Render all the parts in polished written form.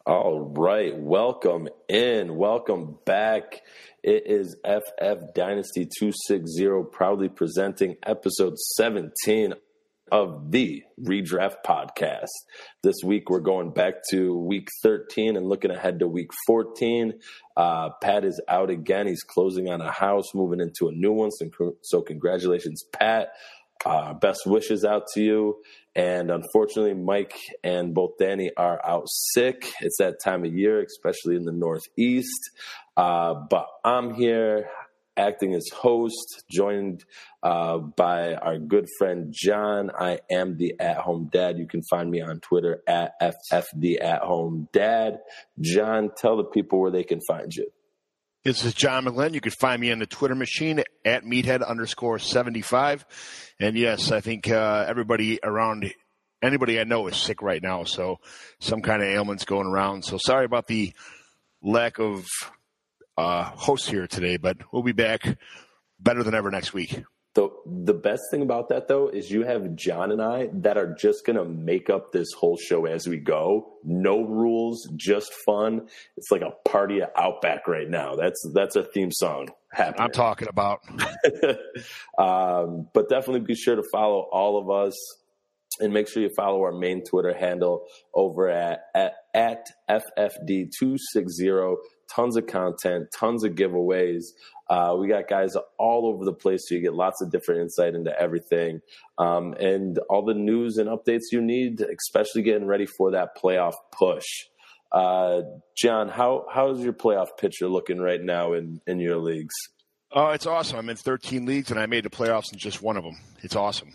All right, welcome in, welcome back. It is FF Dynasty 260, proudly presenting episode 17 of the Redraft Podcast. This week we're going back to week 13 and looking ahead to week 14. Pat is out again. He's closing on a house, moving into a new one. So congratulations, Pat. Best wishes out to you. And unfortunately, Mike and both Danny are out sick. It's that time of year, especially in the Northeast. But I'm here acting as host, joined by our good friend John. I am the at-home dad. You can find me on Twitter at FFTheAtHomeDad. John, tell the people where they can find you. This is John McGlynn. You can find me on the Twitter machine at meathead_75. And yes, I think anybody I know is sick right now. So some kind of ailment's going around. So sorry about the lack of hosts here today, but we'll be back better than ever next week. The best thing about that, though, is you have John and I that are just going to make up this whole show as we go. No rules, just fun. It's like a party at Outback right now. That's a theme song happening. I'm talking about. But definitely be sure to follow all of us. And make sure you follow our main Twitter handle over at FFD260. Tons of content, tons of giveaways. We got guys all over the place, so you get lots of different insight into everything. And all the news and updates you need, especially getting ready for that playoff push. John, how's your playoff picture looking right now in your leagues? Oh, it's awesome. I'm in 13 leagues, and I made the playoffs in just one of them. It's awesome.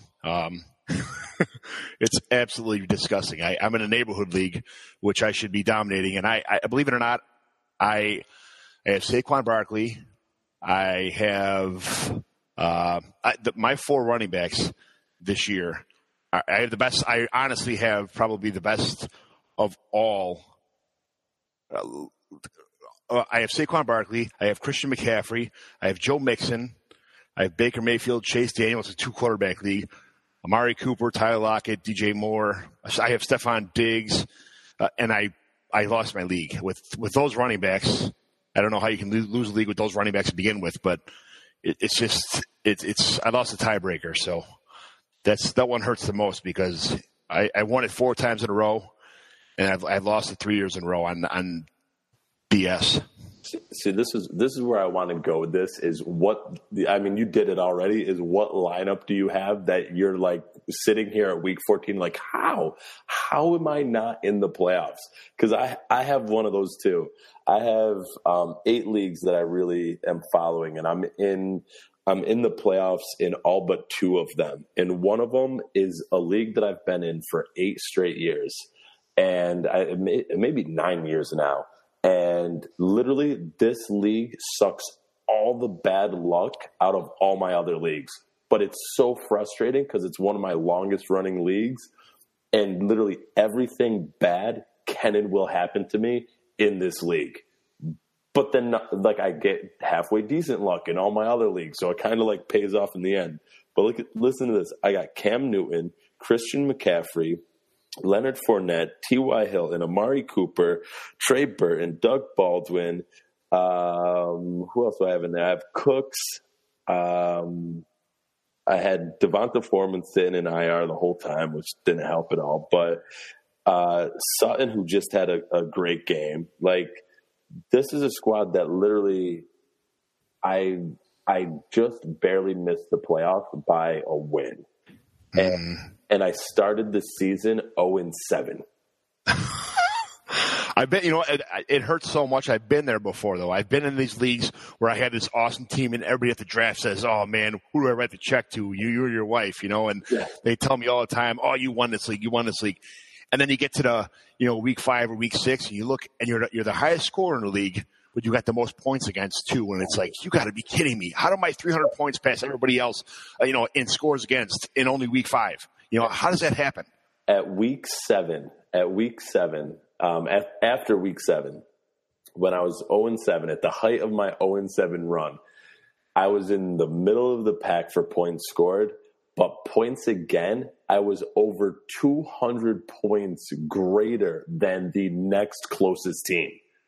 It's absolutely disgusting. I'm in a neighborhood league, which I should be dominating. And I believe it or not, I have Saquon Barkley. I have my four running backs this year. I have the best. I honestly have probably the best of all. I have Saquon Barkley. I have Christian McCaffrey. I have Joe Mixon. I have Baker Mayfield, Chase Daniel. It's a 2-quarterback league. Amari Cooper, Tyler Lockett, DJ Moore. I have Stephon Diggs, and I lost my league with those running backs. I don't know how you can lose a league with those running backs to begin with, but it's I lost a tiebreaker, so that one hurts the most because I won it 4 times in a row, and I've lost it 3 years in a row on BS. See, this is where I want to go with this. Is what I mean. You did it already. Is what lineup do you have that you're like sitting here at week 14? Like how am I not in the playoffs? Because I have one of those too. I have 8 leagues that I really am following, and I'm in the playoffs in all but 2 of them. And one of them is a league that I've been in for 8 straight years, and maybe 9 years now. And literally, this league sucks all the bad luck out of all my other leagues. But it's so frustrating because it's one of my longest running leagues. And literally everything bad can and will happen to me in this league. But then like I get halfway decent luck in all my other leagues. So it kind of like pays off in the end. But listen to this. I got Cam Newton, Christian McCaffrey, Leonard Fournette, T.Y. Hilton, Amari Cooper, Trey Burton, Doug Baldwin. Who else do I have in there? I have Cooks. I had Devonta Foreman sitting in IR the whole time, which didn't help at all. But Sutton, who just had a great game. Like, this is a squad that literally I just barely missed the playoffs by a win. And I started the season 0-7. I bet, it hurts so much. I've been there before, though. I've been in these leagues where I had this awesome team, and everybody at the draft says, oh, man, who do I write the check to? You or your wife, and They tell me all the time, oh, you won this league, you won this league. And then you get to the, week 5 or week 6, and you look, and you're the highest scorer in the league, but you got the most points against, too. And it's like, you got to be kidding me. How do my 300 points pass everybody else, in scores against in only week 5? How does that happen? At week 7, after week 7, when I was 0-7, at the height of my 0-7 run, I was in the middle of the pack for points scored, but points again I was over 200 points greater than the next closest team.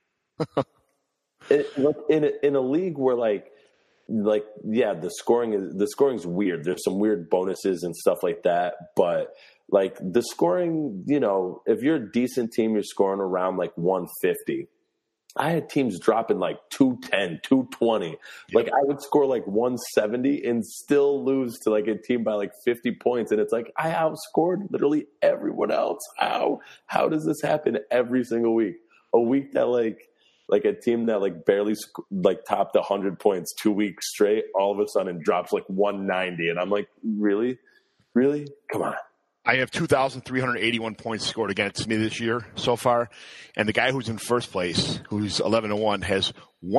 In a league where like yeah, the scoring is weird. There's some weird bonuses and stuff like that, but like the scoring, if you're a decent team, you're scoring around like 150. I had teams dropping like 210, 220. Yep. Like I would score like 170 and still lose to like a team by like 50 points. And it's like, I outscored literally everyone else. How does this happen every single week? A week that like a team that like barely like topped 100 points 2 weeks straight, all of a sudden drops like 190. And I'm like, really? Come on. I have 2,381 points scored against me this year so far, and the guy who's in first place, who's 11-1, has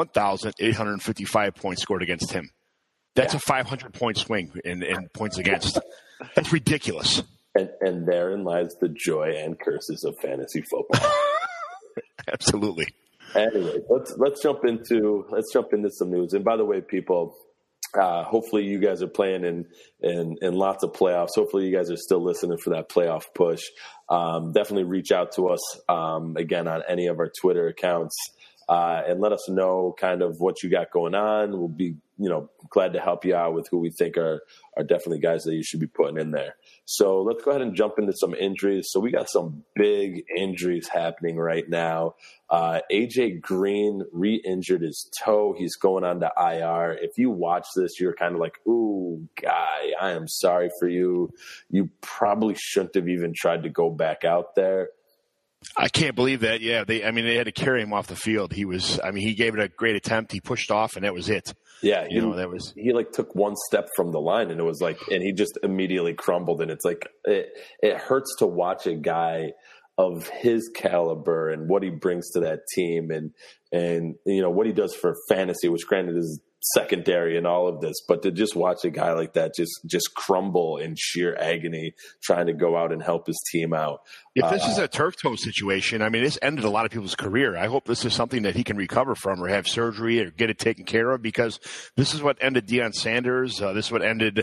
1,855 points scored against him. That's a 500-point swing in points against. That's ridiculous. And therein lies the joy and curses of fantasy football. Absolutely. Anyway, let's jump into some news. And by the way, people. Hopefully you guys are playing in lots of playoffs. Hopefully you guys are still listening for that playoff push. Definitely reach out to us again on any of our Twitter accounts and let us know kind of what you got going on. We'll be glad to help you out with who we think are definitely guys that you should be putting in there. So let's go ahead and jump into some injuries. So we got some big injuries happening right now. AJ Green re-injured his toe. He's going on to IR. If you watch this, you're kind of like, ooh, guy, I am sorry for you. You probably shouldn't have even tried to go back out there. I can't believe that. Yeah, they had to carry him off the field. He gave it a great attempt. He pushed off, and that was it. Yeah, he like took one step from the line, and it was like, and he just immediately crumbled. And it's like it hurts to watch a guy of his caliber and what he brings to that team, and what he does for fantasy, which granted is secondary in all of this, but to just watch a guy like that just crumble in sheer agony trying to go out and help his team out. If this is a turf toe situation, I mean, this ended a lot of people's career. I hope this is something that he can recover from or have surgery or get it taken care of, because this is what ended Deion Sanders. This is what ended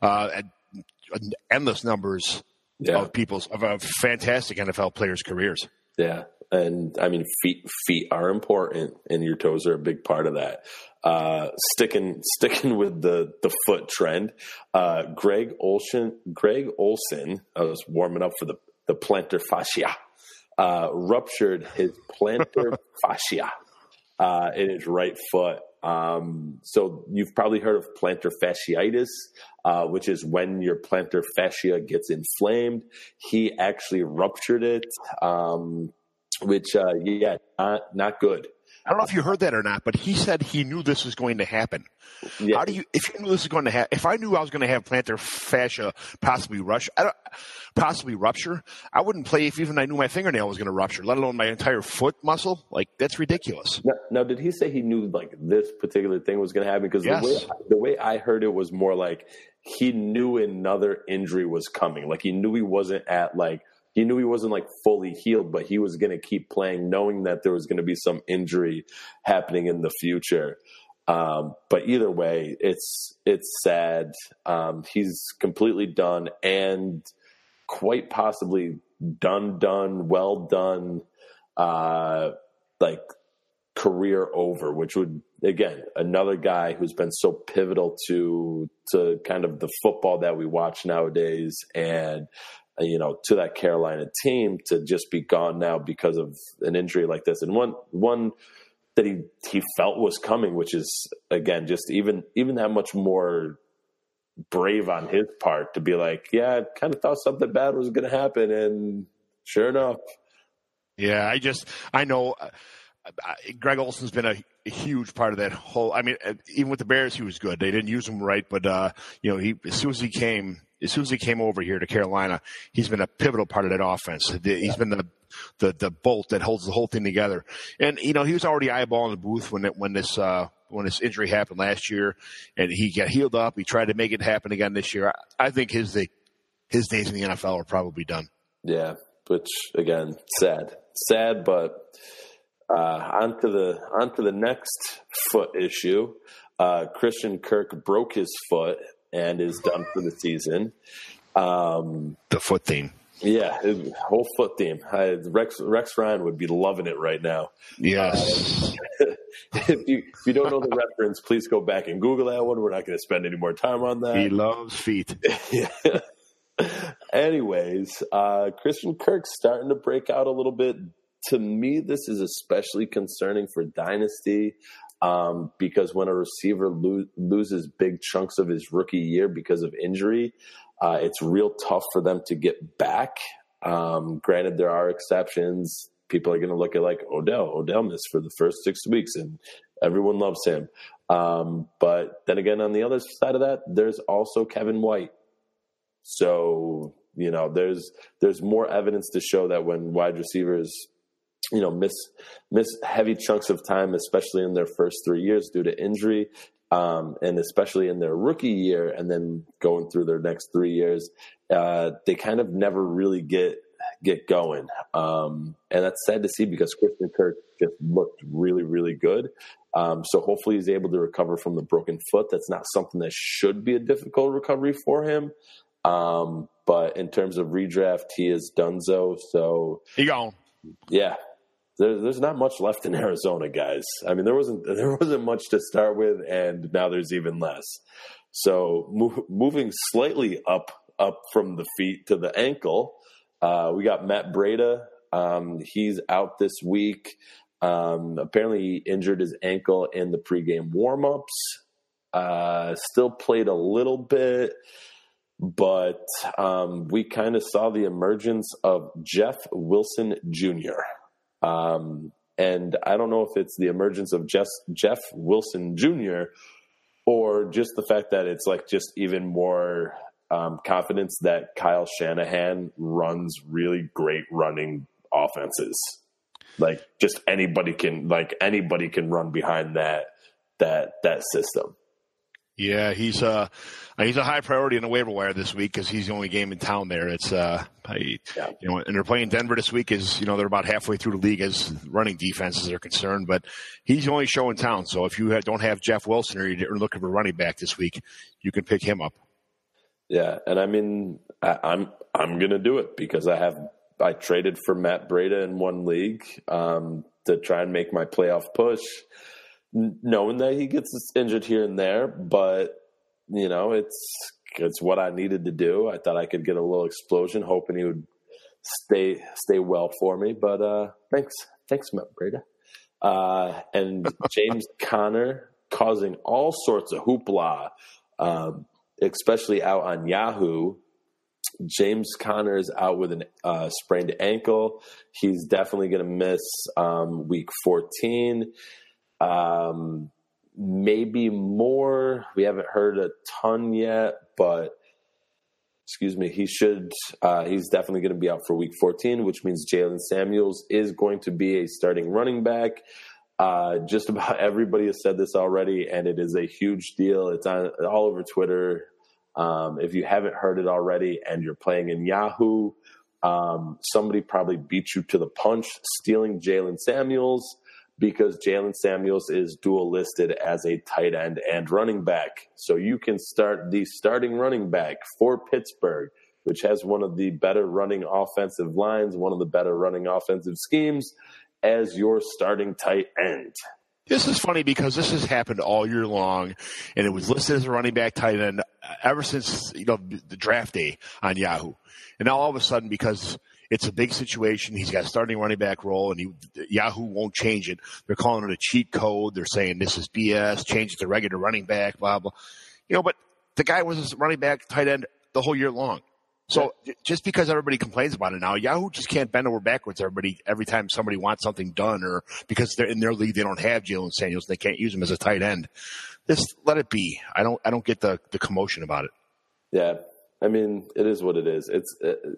endless numbers of fantastic NFL players' careers. Yeah. And I mean, feet are important, and your toes are a big part of that. Sticking with the foot trend, Greg Olsen, I was warming up for the plantar fascia, ruptured his plantar fascia in his right foot. So you've probably heard of plantar fasciitis, which is when your plantar fascia gets inflamed. He actually ruptured it. Which, not good. I don't know if you heard that or not, but he said he knew this was going to happen. Yeah. If you knew this was going to happen, if I knew I was going to have plantar fascia possibly rupture, I wouldn't play if even I knew my fingernail was going to rupture, let alone my entire foot muscle. Like, that's ridiculous. Now, did he say he knew like this particular thing was going to happen? Because yes. the way I heard it was more like he knew another injury was coming. Like he knew he wasn't like fully healed, but he was going to keep playing knowing that there was going to be some injury happening in the future. But either way, it's sad. He's completely done and quite possibly well done, like career over, which would, again, another guy who's been so pivotal to kind of the football that we watch nowadays, and to that Carolina team to just be gone now because of an injury like this. And one that he felt was coming, which is, again, just even that much more brave on his part to be like, yeah, I kind of thought something bad was going to happen. And sure enough. Yeah, I know Greg Olsen's been a huge part of that whole, I mean, even with the Bears, he was good. They didn't use him right, but as soon as he came over here to Carolina, he's been a pivotal part of that offense. He's been the bolt that holds the whole thing together. And he was already eyeballing the booth when this injury happened last year, and he got healed up. He tried to make it happen again this year. I think his days in the NFL are probably done. Yeah, which again, sad, but on to the next foot issue. Christian Kirk broke his foot and is done for the season. The foot theme. Yeah, whole foot theme. Rex Ryan would be loving it right now. Yes. If you don't know the reference, please go back and Google that one. We're not going to spend any more time on that. He loves feet. Yeah. Anyways, Christian Kirk's starting to break out a little bit. To me, this is especially concerning for Dynasty because when a receiver loses big chunks of his rookie year because of injury, it's real tough for them to get back. Granted, there are exceptions. People are going to look at like Odell. Odell missed for the first 6 weeks, and everyone loves him. But then again, on the other side of that, there's also Kevin White. So, there's more evidence to show that when wide receivers, miss heavy chunks of time, especially in their first 3 years due to injury, and especially in their rookie year and then going through their next 3 years, they kind of never really get going. And that's sad to see because Christian Kirk just looked really, really good. So hopefully he's able to recover from the broken foot. That's not something that should be a difficult recovery for him. But in terms of redraft, he is donezo. So he gone. Yeah. There's not much left in Arizona, guys. I mean, there wasn't much to start with, and now there's even less. So moving slightly up from the feet to the ankle, we got Matt Breida. He's out this week. Apparently, he injured his ankle in the pregame warmups. Still played a little bit. But we kind of saw the emergence of Jeff Wilson Jr. And I don't know if it's the emergence of Jeff Wilson Jr. or just the fact that it's like just even more confidence that Kyle Shanahan runs really great running offenses. Like just anybody can run behind that system. Yeah, he's a high priority in the waiver wire this week because he's the only game in town there. It's and they're playing Denver this week. They're about halfway through the league as running defenses are concerned, but he's the only show in town. So if you don't have Jeff Wilson or you're looking for a running back this week, you can pick him up. Yeah, and I mean I'm gonna do it because I traded for Matt Breida in one league to try and make my playoff push. Knowing that he gets injured here and there, but it's what I needed to do. I thought I could get a little explosion, hoping he would stay well for me. But thanks, Matt Breida, and James Conner causing all sorts of hoopla, especially out on Yahoo. James Conner is out with a sprained ankle. He's definitely going to miss week 14. Maybe more. We haven't heard a ton yet, but he should. He's definitely going to be out for week 14, which means Jalen Samuels is going to be a starting running back. Just about everybody has said this already, and it is a huge deal. It's all over Twitter. If you haven't heard it already and you're playing in Yahoo, somebody probably beat you to the punch stealing Jalen Samuels, because Jalen Samuels is dual listed as a tight end and running back. So you can start the starting running back for Pittsburgh, which has one of the better running offensive lines, one of the better running offensive schemes, as your starting tight end. This is funny because this has happened all year long, and it was listed as a running back tight end ever since the draft day on Yahoo. And now all of a sudden, because it's a big situation, he's got a starting running back role, and Yahoo won't change it. They're calling it a cheat code. They're saying this is BS. Change it to regular running back. Blah blah. But the guy was a running back tight end the whole year long. So just because everybody complains about it now, Yahoo just can't bend over backwards every time somebody wants something done, or because they're in their league they don't have Jalen Samuels, they can't use him as a tight end. Just let it be. I don't get the commotion about it. Yeah, I mean, it is what it is. It's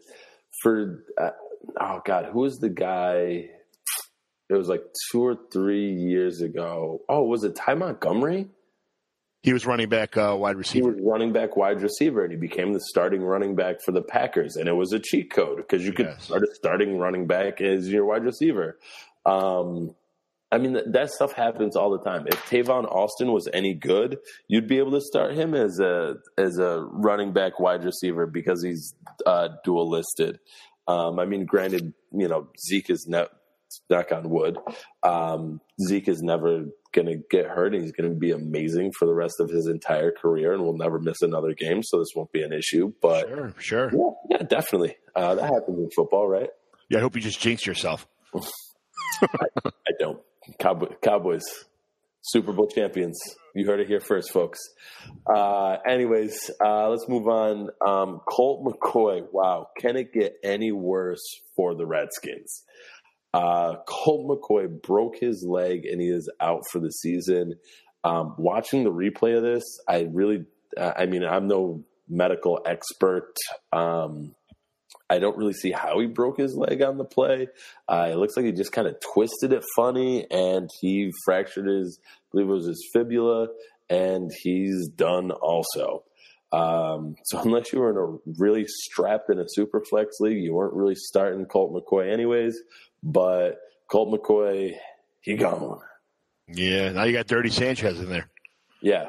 who was the guy? It was like 2 or 3 years ago. Oh, was it Ty Montgomery? He was running back wide receiver. He was running back wide receiver, and he became the starting running back for the Packers. And it was a cheat code because you could start a starting running back as your wide receiver. I I mean, that stuff happens all the time. If Tavon Austin was any good, you'd be able to start him as a running back wide receiver because he's dual listed. I mean, granted, Zeke is knock on wood. Zeke is never going to get hurt, and he's going to be amazing for the rest of his entire career, and will never miss another game. So this won't be an issue. But sure, yeah, definitely. That happens in football, right? Yeah, I hope you just jinxed yourself. I don't. Cowboys, Super Bowl champions. You heard it here first, folks. Anyways, let's move on. Colt McCoy. Wow. Can it get any worse for the Redskins? Colt McCoy broke his leg and he is out for the season. Watching the replay of this, I'm no medical expert. I don't really see how he broke his leg on the play. It looks like he just kind of twisted it funny, and he fractured I believe it was his fibula, and he's done also. So unless you were in a really strapped in a super flex league, you weren't really starting Colt McCoy anyways. But Colt McCoy, he gone. Yeah, now you got Dirty Sanchez in there. Yeah,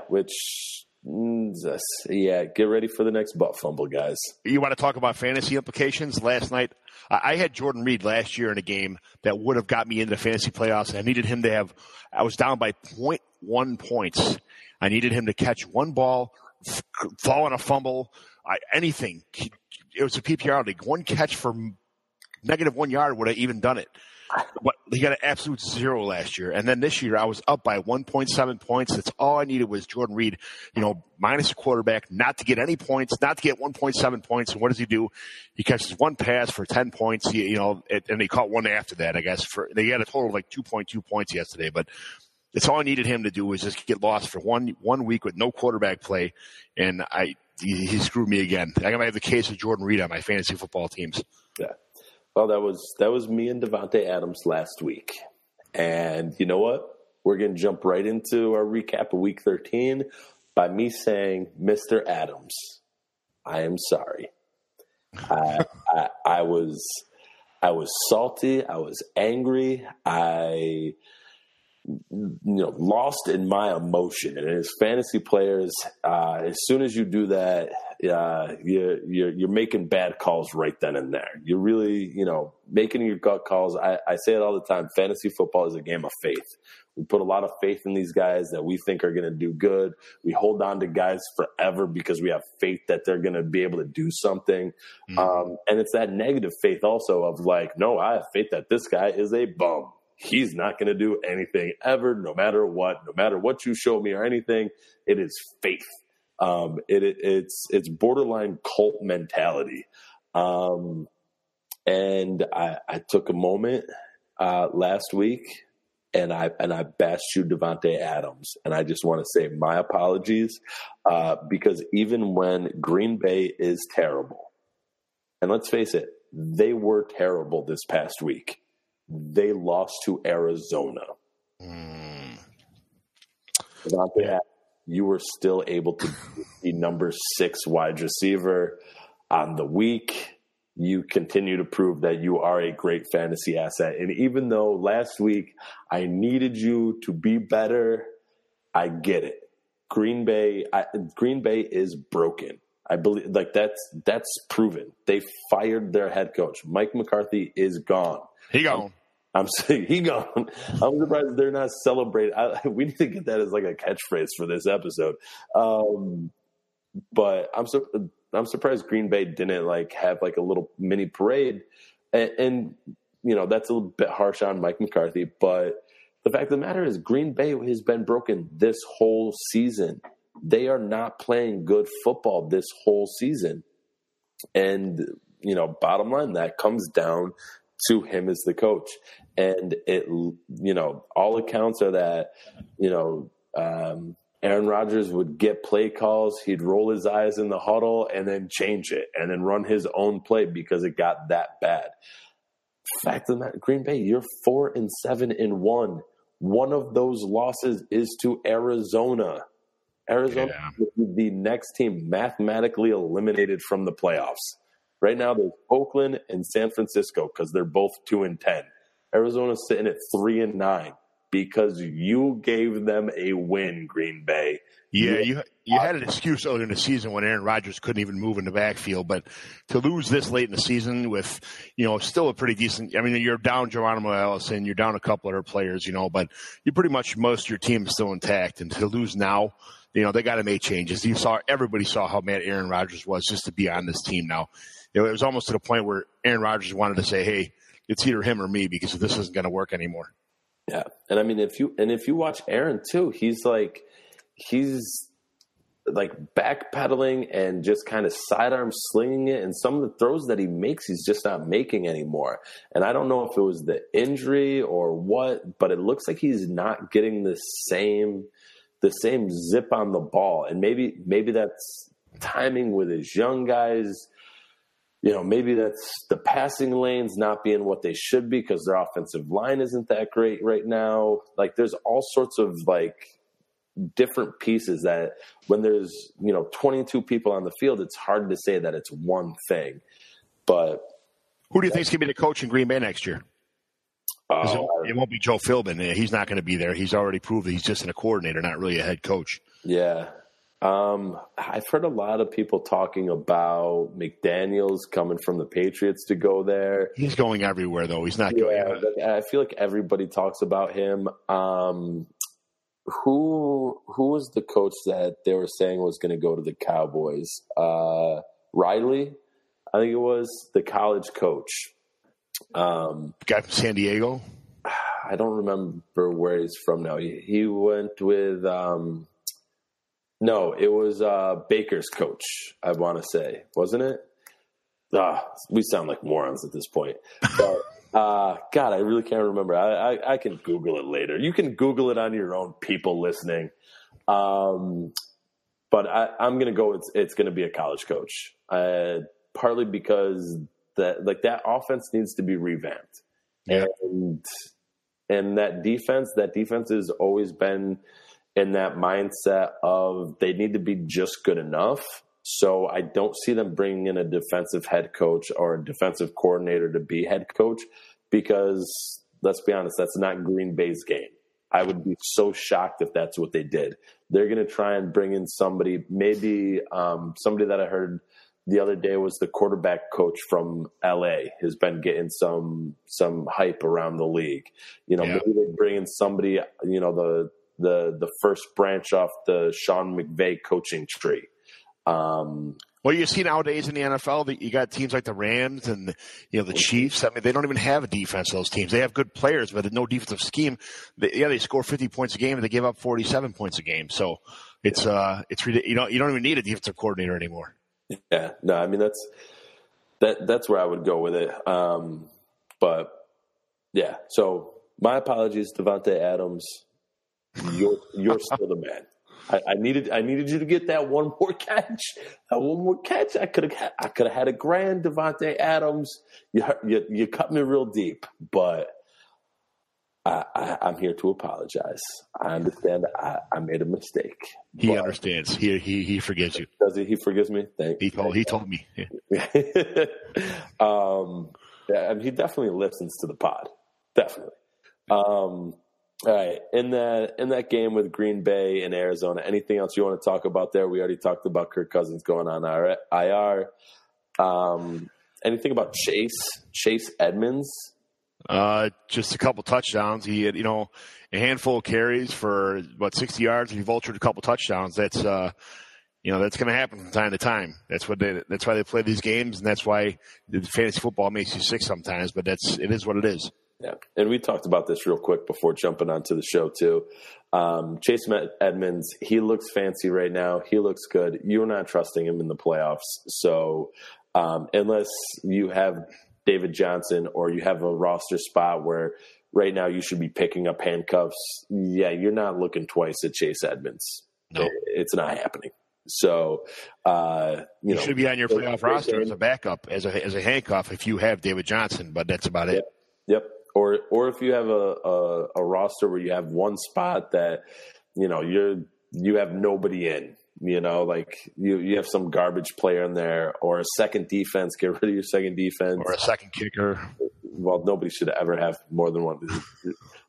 get ready for the next butt fumble, guys. You want to talk about fantasy implications? Last night, I had Jordan Reed last year in a game that would have got me into the fantasy playoffs, and I needed him to have – I was down by 0.1 points. I needed him to catch one ball, fall on a fumble, anything. It was a PPR league. One catch for -1 yard would have even done it. But he got an absolute 0 last year. And then this year I was up by 1.7 points. That's all I needed was Jordan Reed, minus a quarterback, not to get any points, not to get 1.7 points. And what does he do? He catches one pass for 10 points, and he caught one after that, I guess. They had a total of like 2.2 points yesterday. But it's all I needed him to do was just get lost for one week with no quarterback play. And he screwed me again. I'm going to have the case of Jordan Reed on my fantasy football teams. Yeah. Well, that was me and Davante Adams last week. And you know what? We're going to jump right into our recap of Week 13 by me saying, Mr. Adams, I am sorry. I was salty. I was angry. I lost in my emotion. And as fantasy players, as soon as you do that, you're making bad calls right then and there. You're really, making your gut calls. I say it all the time. Fantasy football is a game of faith. We put a lot of faith in these guys that we think are going to do good. We hold on to guys forever because we have faith that they're going to be able to do something. Mm-hmm. And it's that negative faith also of like, no, I have faith that this guy is a bum. He's not going to do anything ever, no matter what you show me or anything. It is faith. It's borderline cult mentality. And I took a moment last week and I bashed you Davante Adams, and I just want to say my apologies because even when Green Bay is terrible, and let's face it, they were terrible this past week. They lost to Arizona. Davante, you were still able to be number 6 wide receiver on the week. You continue to prove that you are a great fantasy asset. And even though last week I needed you to be better, I get it. Green Bay is broken. I believe that's proven. They fired their head coach. Mike McCarthy is gone. He gone. I'm saying he gone. I'm surprised they're not celebrating. We need to get that as like a catchphrase for this episode. But I'm surprised Green Bay didn't have a little mini parade. And that's a little bit harsh on Mike McCarthy. But the fact of the matter is Green Bay has been broken this whole season. They are not playing good football this whole season. And, bottom line, that comes down to him as the coach. And all accounts are that, Aaron Rodgers would get play calls. He'd roll his eyes in the huddle and then change it and then run his own play because it got that bad. Fact of the matter, Green Bay, you're 4-7-1. One of those losses is to Arizona. Arizona is the next team mathematically eliminated from the playoffs. Right now, there's Oakland and San Francisco because they're both 2-10. Arizona's sitting at 3-9. because you gave them a win, Green Bay. Yeah, you had an excuse earlier in the season when Aaron Rodgers couldn't even move in the backfield, but to lose this late in the season with, still a pretty decent – I mean, you're down Geronimo Allison, you're down a couple other players, but you pretty much most of your team is still intact. And to lose now, they got to make changes. Everybody saw how mad Aaron Rodgers was just to be on this team now. It was almost to the point where Aaron Rodgers wanted to say, hey, it's either him or me because this isn't going to work anymore. Yeah. And I mean, if you watch Aaron too, he's backpedaling and just kind of sidearm slinging it. And some of the throws that he makes, he's just not making anymore. And I don't know if it was the injury or what, but it looks like he's not getting the same zip on the ball. And maybe that's timing with his young guys. Maybe that's the passing lanes not being what they should be because their offensive line isn't that great right now. Like, there's all sorts of different pieces that when there's 22 people on the field, it's hard to say that it's one thing. But who do you think is going to be the coach in Green Bay next year? It won't be Joe Philbin. He's not going to be there. He's already proved that he's just a coordinator, not really a head coach. Yeah. I've heard a lot of people talking about McDaniels coming from the Patriots to go there. He's going everywhere, though. He's not going. I feel like everybody talks about him. Who was the coach that they were saying was going to go to the Cowboys? Riley, I think it was the college coach. Guy from San Diego. I don't remember where he's from now. He went with no, it was Baker's coach, I want to say, wasn't it? We sound like morons at this point. But God, I really can't remember. I can Google it later. You can Google it on your own, people listening. But I'm going to go. It's going to be a college coach, partly because that offense needs to be revamped, and that defense has always been in that mindset of they need to be just good enough. So I don't see them bringing in a defensive head coach or a defensive coordinator to be head coach because, let's be honest, that's not Green Bay's game. I would be so shocked if that's what they did. They're going to try and bring in somebody, maybe somebody that I heard the other day was the quarterback coach from LA has been getting some hype around the league. Maybe they bring in somebody, the first branch off the Sean McVay coaching tree. Well, you see nowadays in the NFL that you got teams like the Rams and the Chiefs. I mean, they don't even have a defense. Those teams, they have good players, but no defensive scheme. They score 50 points a game and they give up 47 points a game. So it's you don't even need a defensive coordinator anymore. Yeah, no, I mean that's where I would go with it. But yeah, so my apologies, Davante Adams. You're still the man. I needed you to get that one more catch. That one more catch. I could have had a grand Davante Adams. You cut me real deep, but I'm here to apologize. I understand I made a mistake. He understands. He forgives you. Does he? He forgives me. He told me. Yeah. Yeah, he definitely listens to the pod. Definitely. All right. In that game with Green Bay and Arizona, anything else you want to talk about there? We already talked about Kirk Cousins going on IR. Anything about Chase Edmonds? Just a couple touchdowns. He had, a handful of carries for about 60 yards, and he vultured a couple touchdowns. That's, that's going to happen from time to time. That's why they play these games, and that's why the fantasy football makes you sick sometimes. But it is what it is. Yeah, and we talked about this real quick before jumping onto the show too. Chase Edmonds, he looks fancy right now. He looks good. You're not trusting him in the playoffs, so unless you have David Johnson or you have a roster spot where right now you should be picking up handcuffs, you're not looking twice at Chase Edmonds. No. It's not happening. So, you should be on your playoff roster as a backup, as a handcuff if you have David Johnson, but that's about it. Yep. Or if you have a roster where you have one spot that, you have nobody in, like you have some garbage player in there or a second defense, get rid of your second defense. Or a second kicker. Well, nobody should ever have more than one.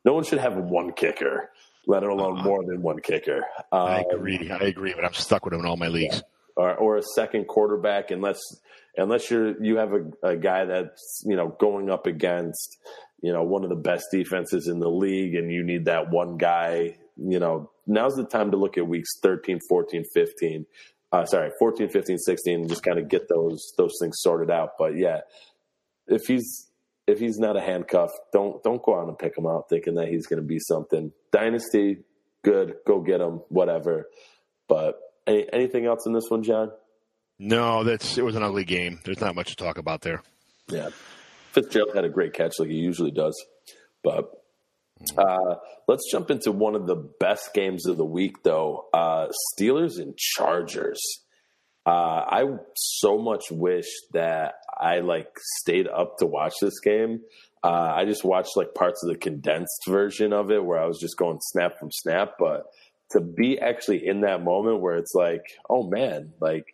No one should have one kicker, let alone more than one kicker. I agree, but I'm stuck with him in all my leagues. Or a second quarterback, unless you have a guy that's going up against one of the best defenses in the league, and you need that one guy. Now's the time to look at weeks 13, 14, 15. 14, 15, 16, and just kind of get those things sorted out. But yeah, if he's not a handcuff, don't go out and pick him out thinking that he's going to be something. Dynasty, good, go get him, whatever. But anything else in this one, John? No, it was an ugly game. There's not much to talk about there. Yeah, Fitzgerald had a great catch like he usually does. But let's jump into one of the best games of the week, though. Steelers and Chargers. I so much wish that I stayed up to watch this game. I just watched parts of the condensed version of it where I was just going snap from snap. But to be actually in that moment where it's oh man,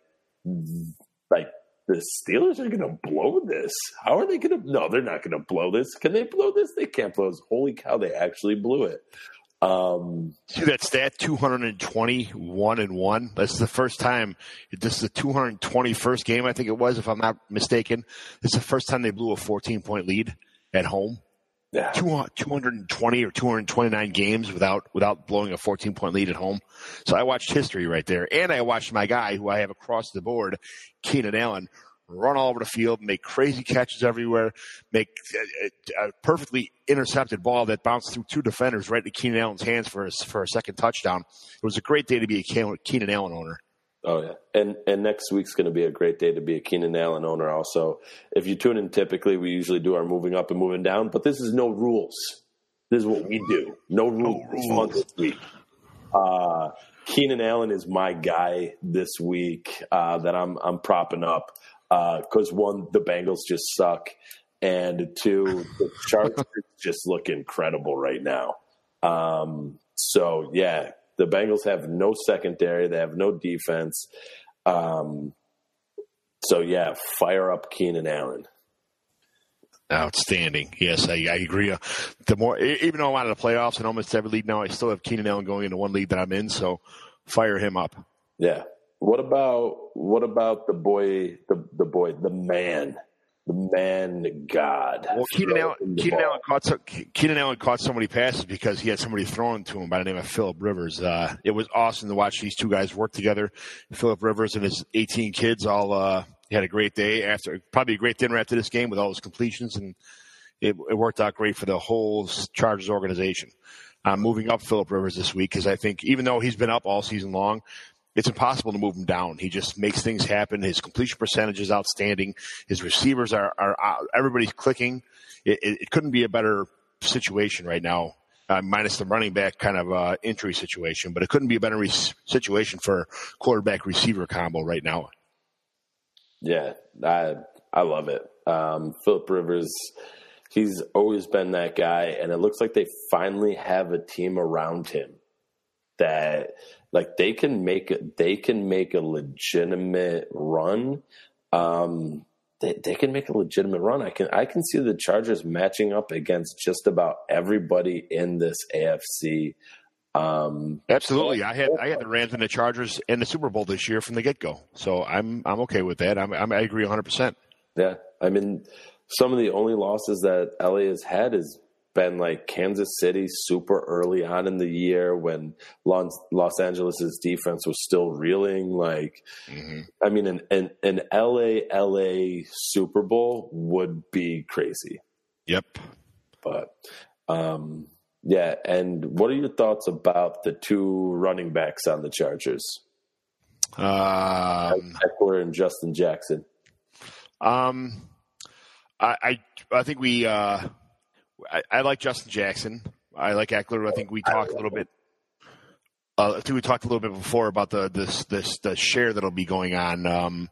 the Steelers are going to blow this. How are they going to? No, they're not going to blow this. Can they blow this? They can't blow this. Holy cow, they actually blew it. See that stat, 221-1. That's the first time. This is the 221st game, I think it was, if I'm not mistaken. This is the first time they blew a 14-point lead at home. Yeah. 220 or 229 games without blowing a 14-point lead at home. So I watched history right there. And I watched my guy, who I have across the board, Keenan Allen, run all over the field, make crazy catches everywhere, make a perfectly intercepted ball that bounced through two defenders right into Keenan Allen's hands for a second touchdown. It was a great day to be a Keenan Allen owner. Oh, yeah. And next week's going to be a great day to be a Keenan Allen owner also. If you tune in, typically we usually do our moving up and moving down, but this is no rules. This is what we do. No rules on this week. Keenan Allen is my guy this week that I'm propping up because, one, the Bengals just suck, and two, the Chargers just look incredible right now. So, yeah. The Bengals have no secondary. They have no defense. So, yeah, fire up Keenan Allen. Outstanding. Yes, I agree. The more, even though I'm out of the playoffs in almost every league now, I still have Keenan Allen going into one league that I'm in, so fire him up. Yeah. What about the boy, the man? The man God. Well, Keenan Allen caught so many passes because he had somebody throwing to him by the name of Phillip Rivers. It was awesome to watch these two guys work together. Phillip Rivers and his 18 kids all had a great day probably a great dinner after this game with all his completions, and it worked out great for the whole Chargers organization. I'm moving up Phillip Rivers this week because I think even though he's been up all season long, it's impossible to move him down. He just makes things happen. His completion percentage is outstanding. His receivers are everybody's clicking. It couldn't be a better situation right now, minus the running back kind of injury situation. But it couldn't be a better situation for quarterback receiver combo right now. Yeah, I love it. Phillip Rivers, he's always been that guy, and it looks like they finally have a team around him that they can make a legitimate run. They can make a legitimate run. I can see the Chargers matching up against just about everybody in this AFC. Absolutely. I had the Rams and the Chargers in the Super Bowl this year from the get-go. So I'm okay with that. I agree 100%. Yeah. I mean, some of the only losses that LA has had has been Kansas City super early on in the year when Los Angeles' defense was still reeling. I mean, an LA Super Bowl would be crazy. Yep. But, yeah. And what are your thoughts about the two running backs on the Chargers? Eckler and Justin Jackson. I think we, I like Justin Jackson. I like Eckler. I think we talked a little bit. Before about the share that'll be going on,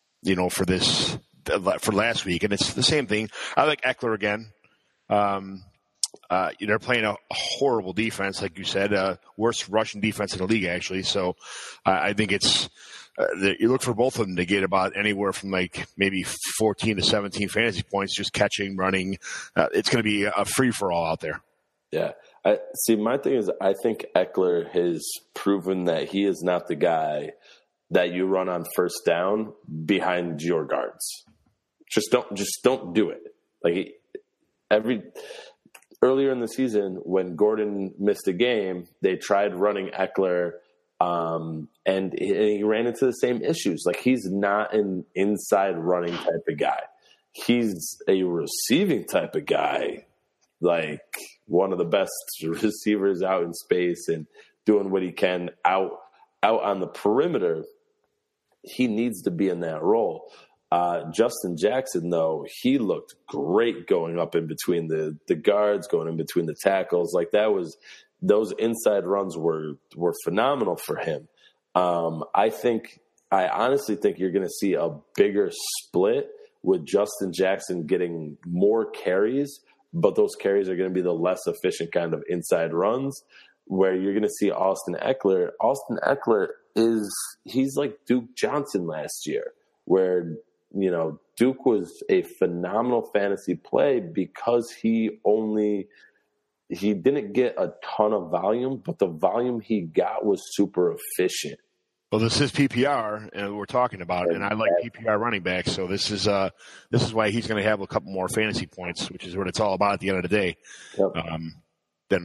for last week, and it's the same thing. I like Eckler again. They're playing a horrible defense, like you said, worst rushing defense in the league actually. So I think it's. You look for both of them to get about anywhere from maybe 14 to 17 fantasy points, just catching, running. It's going to be a free-for-all out there. Yeah. See, my thing is, I think Eckler has proven that he is not the guy that you run on first down behind your guards. Just don't do it. Like earlier in the season, when Gordon missed a game, they tried running Eckler, and he ran into the same issues. Like, he's not an inside running type of guy. He's a receiving type of guy, like one of the best receivers out in space and doing what he can out on the perimeter. He needs to be in that role. Justin Jackson, though, he looked great going up in between the guards, going in between the tackles. Like, those inside runs were phenomenal for him. I honestly think you're going to see a bigger split with Justin Jackson getting more carries, but those carries are going to be the less efficient kind of inside runs, where you're going to see Austin Eckler. Austin Eckler he's like Duke Johnson last year, where, you know, Duke was a phenomenal fantasy play because he didn't get a ton of volume, but the volume he got was super efficient. Well, this is PPR, and we're talking about it, and I like PPR running backs, so this is why he's going to have a couple more fantasy points, which is what it's all about at the end of the day. Yep.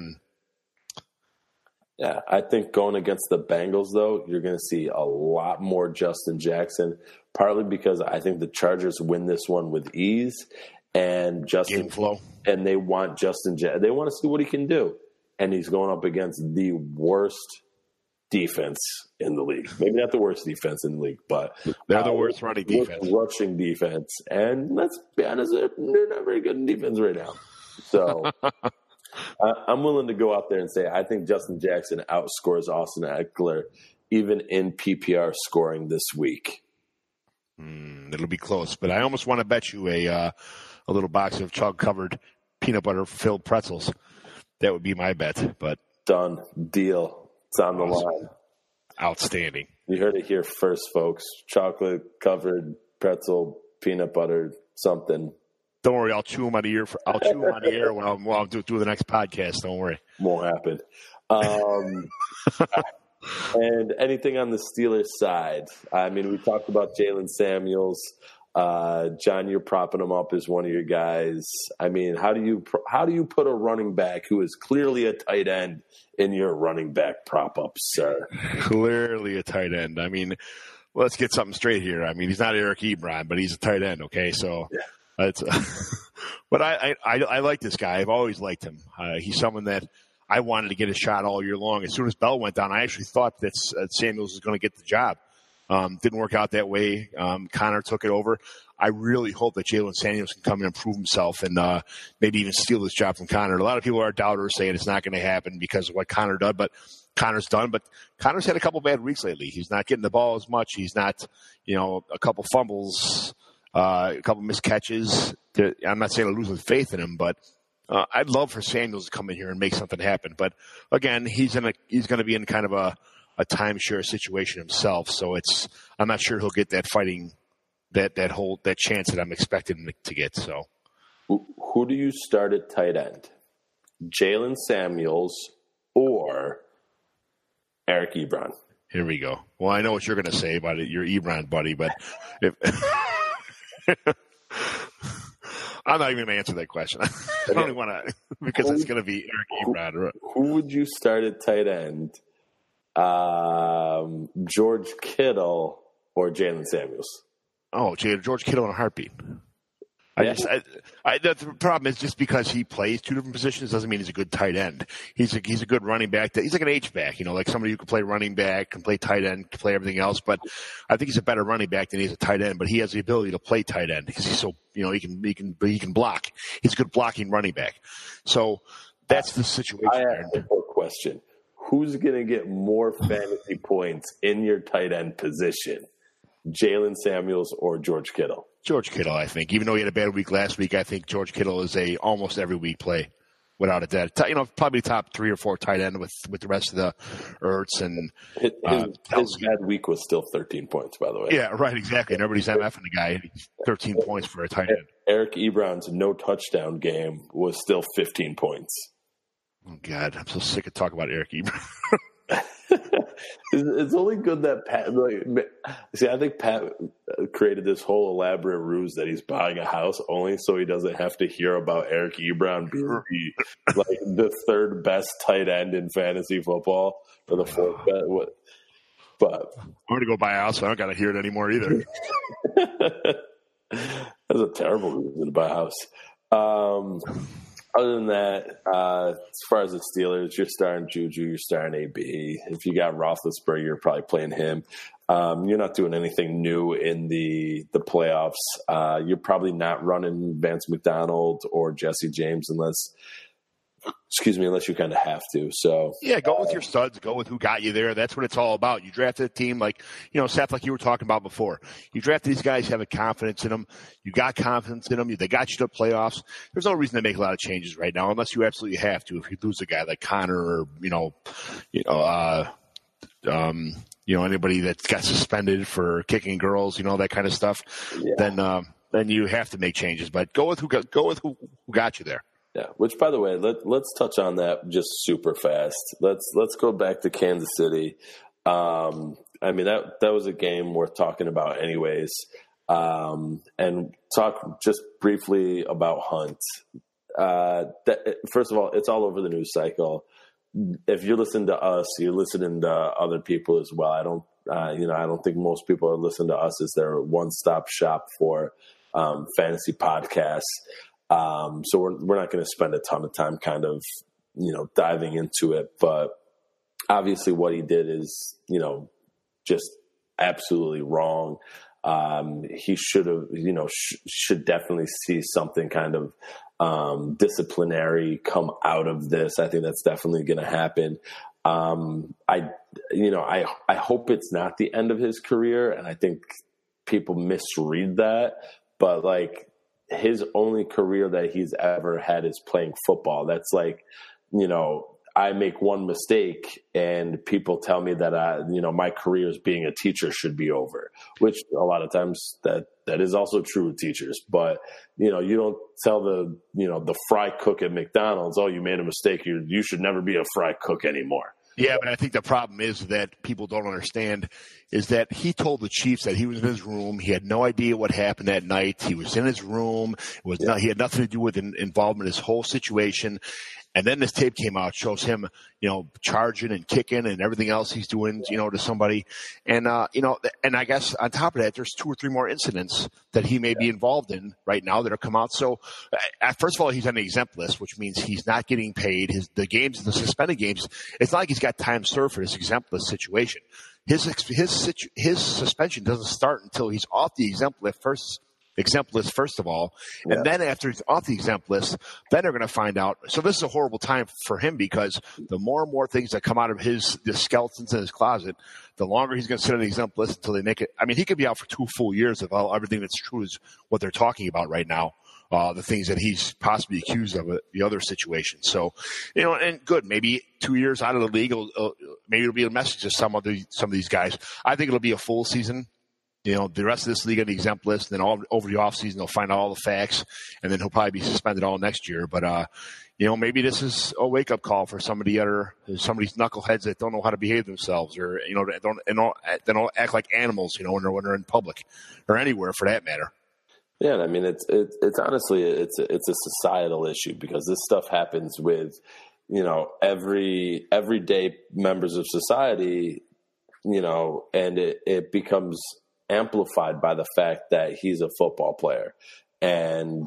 Yeah, I think going against the Bengals, though, you're going to see a lot more Justin Jackson, partly because I think the Chargers win this one with ease, and game flow, and they want Justin. They want to see what he can do, and he's going up against the worst defense in the league. Maybe not the worst defense in the league, but they're the worst running defense, rushing defense. And let's be honest, they're not very good in defense right now. So I'm willing to go out there and say I think Justin Jackson outscores Austin Eckler, even in PPR scoring this week. It'll be close, but I almost want to bet you a little box of chalk-covered peanut butter-filled pretzels. That would be my bet. But done. Deal. It's on the line. Outstanding. You heard it here first, folks. Chocolate-covered pretzel, peanut butter, something. Don't worry, I'll chew them on the air. I'll chew them on the air when I'll do the next podcast. Don't worry. Won't happen. And anything on the Steelers side? I mean, we talked about Jalen Samuels. John, you're propping him up as one of your guys. I mean, how do you put a running back who is clearly a tight end in your running back prop up, sir? Clearly a tight end. I mean, let's get something straight here. I mean, he's not Eric Ebron, but he's a tight end. Okay, so it's. But I like this guy. I've always liked him. He's someone that I wanted to get a shot all year long. As soon as Bell went down, I actually thought that Samuels was going to get the job. Didn't work out that way. Connor took it over. I really hope that Jalen Samuels can come and improve himself and maybe even steal this job from Connor. A lot of people are doubters saying it's not going to happen because of what Connor done, but Connor's done. But Connor's had a couple bad weeks lately. He's not getting the ball as much. He's not, a couple fumbles, a couple missed catches. I'm not saying I lose faith in him, but I'd love for Samuels to come in here and make something happen. But again, he's going to be in kind of a timeshare situation himself. So I'm not sure he'll get that fighting, that chance that I'm expecting to get. So who do you start at tight end? Jalen Samuels or Eric Ebron? Here we go. Well, I know what you're going to say about it. You're Ebron, buddy, but if I'm not even going to answer that question. I don't even want to, because it's going to be Eric Ebron. Who would you start at tight end? George Kittle or Jalen Samuels? Oh, George Kittle in a heartbeat. The problem is just because he plays two different positions doesn't mean he's a good tight end. He's a good running back. He's like an H-back, like somebody who can play running back, can play tight end, can play everything else. But I think he's a better running back than he's a tight end. But he has the ability to play tight end because he's so he can block. He's a good blocking running back. So that's the situation. I have a question. Who's going to get more fantasy points in your tight end position? Jalen Samuels or George Kittle? George Kittle, I think. Even though he had a bad week last week, I think George Kittle is a almost every week play, without a doubt. Probably top 3 or 4 tight end with the rest of the Ertz and his bad week was still 13 points, by the way. Yeah, right, exactly. And everybody's MFing the guy. 13 points for a tight end. Eric Ebron's no touchdown game was still 15 points. Oh God, I'm so sick of talking about Eric Ebron. It's only good that Pat. I think Pat created this whole elaborate ruse that he's buying a house only so he doesn't have to hear about Eric Ebron being the third best tight end in fantasy football or the fourth best. But I'm going to go buy a house, so I don't got to hear it anymore either. That's a terrible reason to buy a house. Other than that, as far as the Steelers, you're starting Juju, you're starting AB. If you got Roethlisberger, you're probably playing him. You're not doing anything new in the playoffs. You're probably not running Vance McDonald or Jesse James unless you kind of have to. So yeah, go with your studs. Go with who got you there. That's what it's all about. You drafted a team like, Seth, like you were talking about before. You drafted these guys, having confidence in them. You got confidence in them. They got you to the playoffs. There's no reason to make a lot of changes right now, unless you absolutely have to. If you lose a guy like Connor or anybody that got suspended for kicking girls, that kind of stuff, then you have to make changes. But go with who got you there. Yeah, which, by the way, let's touch on that just super fast. Let's go back to Kansas City. That was a game worth talking about anyways. And talk just briefly about Hunt. First of all, it's all over the news cycle. If you're listening to us, you're listening to other people as well. I don't think most people are listening to us as their one-stop shop for fantasy podcasts. So we're not going to spend a ton of time kind of, diving into it, but obviously what he did is, just absolutely wrong. He should have, should definitely see something kind of, disciplinary come out of this. I think that's definitely going to happen. I hope it's not the end of his career. And I think people misread that, but his only career that he's ever had is playing football. That's I make one mistake and people tell me that, my career as being a teacher should be over, which a lot of times that is also true with teachers. But, you don't tell the fry cook at McDonald's, oh, you made a mistake. You should never be a fry cook anymore. Yeah, but I think the problem is that people don't understand is that he told the Chiefs that he was in his room. He had no idea what happened that night. He was in his room. He had nothing to do with involvement in this whole situation. And then this tape came out, shows him, charging and kicking and everything else he's doing, to somebody. And, and I guess on top of that, there's 2 or 3 more incidents that he may be involved in right now that are come out. So first of all, he's on the exempt list, which means he's not getting paid. The suspended games, it's not like he's got time served for this exempt list situation. His suspension doesn't start until he's off the exempt list first of all, and then after he's off the exempt list, then they're going to find out. So this is a horrible time for him because the more and more things that come out of the skeletons in his closet, the longer he's going to sit on the exempt list until they make it. I mean, he could be out for 2 full years if everything that's true is what they're talking about right now. The things that he's possibly accused of, the other situation. So, and good, maybe 2 years out of the league, maybe it'll be a message to some of these guys. I think it'll be a full season. The rest of this league on the exempt list, and then over the offseason, they'll find out all the facts, and then he'll probably be suspended all next year. But, maybe this is a wake-up call for some of these knuckleheads that don't know how to behave themselves or, they don't act like animals, when they're in public or anywhere for that matter. Yeah, I mean, it's honestly, it's a societal issue because this stuff happens with, everyday members of society, and it becomes amplified by the fact that he's a football player. And,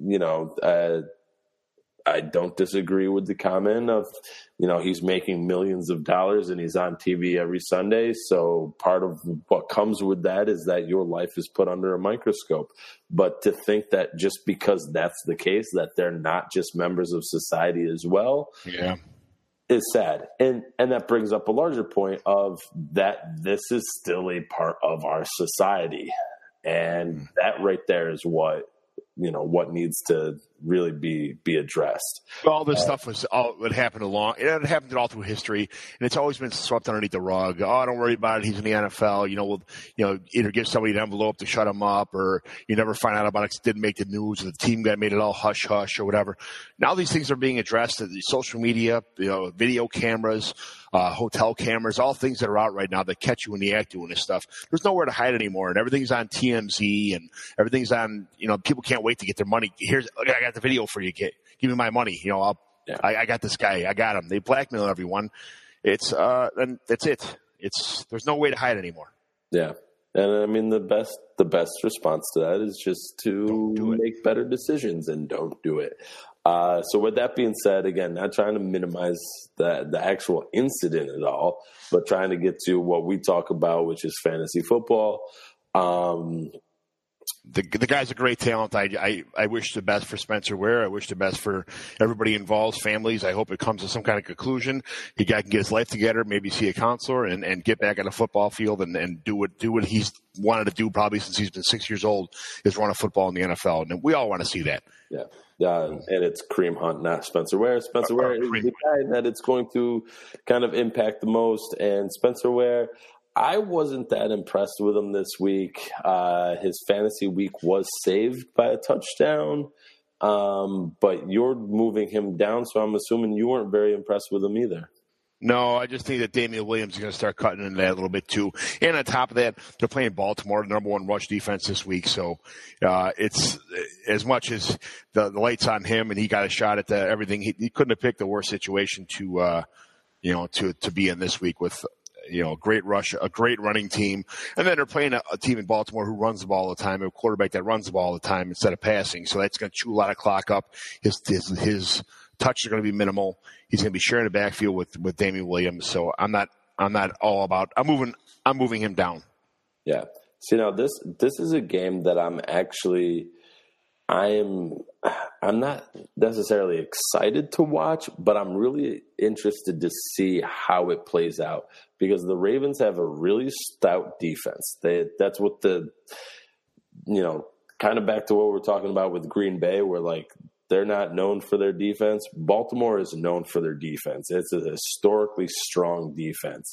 I don't disagree with the comment of, he's making millions of dollars and he's on TV every Sunday. So part of what comes with that is that your life is put under a microscope. But to think that just because that's the case, that they're not just members of society as well. Yeah. Is sad. And that brings up a larger point of that this is still a part of our society. And that right there is what needs to really be addressed. All this stuff would happen it happened all through history, and it's always been swept underneath the rug. Oh, don't worry about it. He's in the NFL. We'll either give somebody an envelope to shut him up, or you never find out about it 'cause it didn't make the news, or the team made it all hush hush or whatever. Now these things are being addressed. The social media, video cameras, hotel cameras, all things that are out right now that catch you in the act doing this stuff. There's nowhere to hide anymore, and everything's on TMZ, and everything's on. People can't wait to get their money. I got the video for you. Give me my money. I got this guy. I got him. They blackmail everyone. And that's it. There's no way to hide anymore. Yeah. And I mean, the best response to that is just to make better decisions and don't do it. So with that being said, again, not trying to minimize the actual incident at all, but trying to get to what we talk about, which is fantasy football. The guy's a great talent. I wish the best for Spencer Ware. I wish the best for everybody involved, families. I hope it comes to some kind of conclusion. He can get his life together, maybe see a counselor, and get back on the football field and do what he's wanted to do probably since he's been 6 years old, is run a football in the NFL. And we all want to see that. Yeah. And it's Kareem Hunt, not Spencer Ware. Spencer Ware is the guy that it's going to kind of impact the most. And Spencer Ware, I wasn't that impressed with him this week. His fantasy week was saved by a touchdown, but you're moving him down, so I'm assuming you weren't very impressed with him either. No, I just think that Damian Williams is going to start cutting into that a little bit too. And on top of that, they're playing Baltimore, the number one rush defense this week. So it's as much as the lights on him, and he got a shot at everything. He couldn't have picked a worse situation to be in this week with. A great rush, a great running team. And then they're playing a team in Baltimore who runs the ball all the time, a quarterback that runs the ball all the time instead of passing. So that's going to chew a lot of clock up. His touches are going to be minimal. He's going to be sharing the backfield with Damian Williams. So I'm not all about, I'm moving him down. Yeah. See, now this is a game that I'm not necessarily excited to watch, but I'm really interested to see how it plays out, because the Ravens have a really stout defense. That's what kind of back to what we're talking about with Green Bay, where like they're not known for their defense. Baltimore is known for their defense. It's a historically strong defense.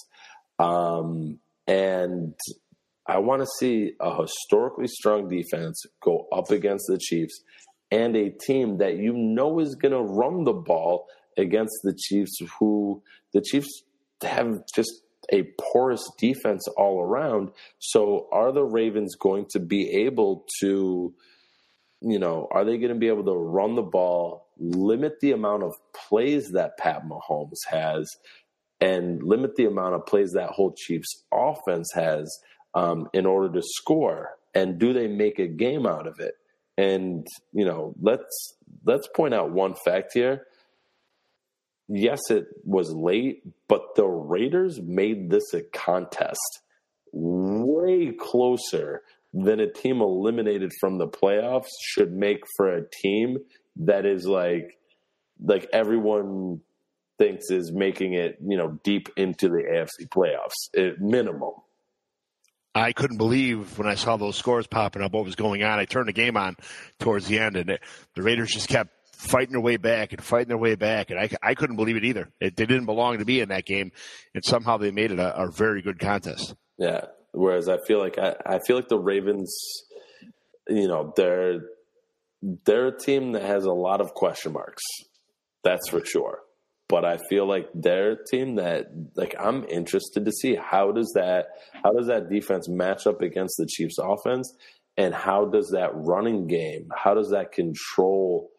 And I want to see a historically strong defense go up against the Chiefs, and a team that is going to run the ball against the Chiefs, who the Chiefs have just a porous defense all around. So are the Ravens going to be able to, are they going to be able to run the ball, limit the amount of plays that Pat Mahomes has, and limit the amount of plays that whole Chiefs offense has in order to score? And do they make a game out of it? And, let's point out one fact here. Yes, it was late, but the Raiders made this a contest way closer than a team eliminated from the playoffs should make for a team that is like everyone thinks is making it, deep into the AFC playoffs at minimum. I couldn't believe when I saw those scores popping up what was going on. I turned the game on towards the end, and the Raiders just kept fighting their way back, and I couldn't believe it either. They didn't belong to be in that game, and somehow they made it a very good contest. Yeah. Whereas I feel like the Ravens, they're a team that has a lot of question marks. That's for sure. But I feel like they're a team that, I'm interested to see how does that defense match up against the Chiefs offense, and how does that running game, how does that control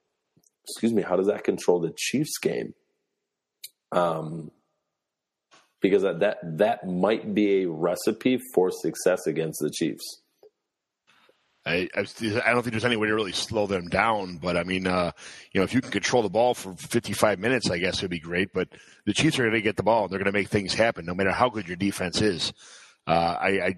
the Chiefs game? Because that might be a recipe for success against the Chiefs. I don't think there's any way to really slow them down, but I mean, if you can control the ball for 55 minutes, I guess it would be great. But the Chiefs are going to get the ball, and they're going to make things happen, no matter how good your defense is. I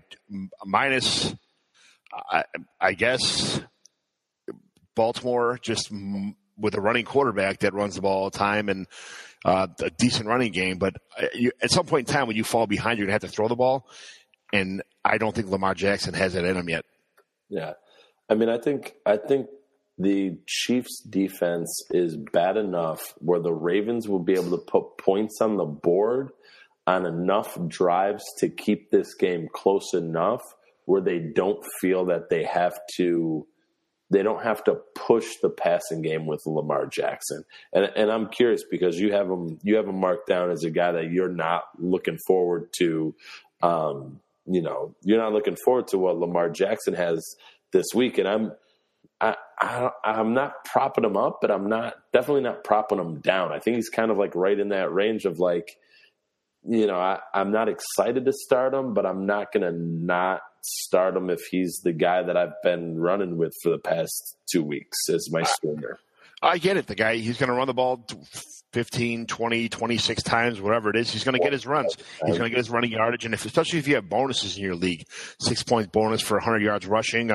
guess Baltimore, just with a running quarterback that runs the ball all the time and a decent running game. But at some point in time, when you fall behind, you're going to have to throw the ball, and I don't think Lamar Jackson has that in him yet. Yeah. I mean, I think the Chiefs' defense is bad enough where the Ravens will be able to put points on the board on enough drives to keep this game close enough where they don't feel that they don't have to push the passing game with Lamar Jackson. And I'm curious because you have him marked down as a guy that you're not looking forward to. You're not looking forward to what Lamar Jackson has this week. And I'm not propping him up, but I'm definitely not propping him down. I think he's kind of like right in that range of like, I'm not excited to start him, but I'm not going to not start him if he's the guy that I've been running with for the past 2 weeks as my starter. I get it. The guy, he's going to run the ball 15, 20, 26 times, whatever it is. He's going to get his runs. He's going to get his running yardage. And especially if you have bonuses in your league, 6 points bonus for 100 yards rushing.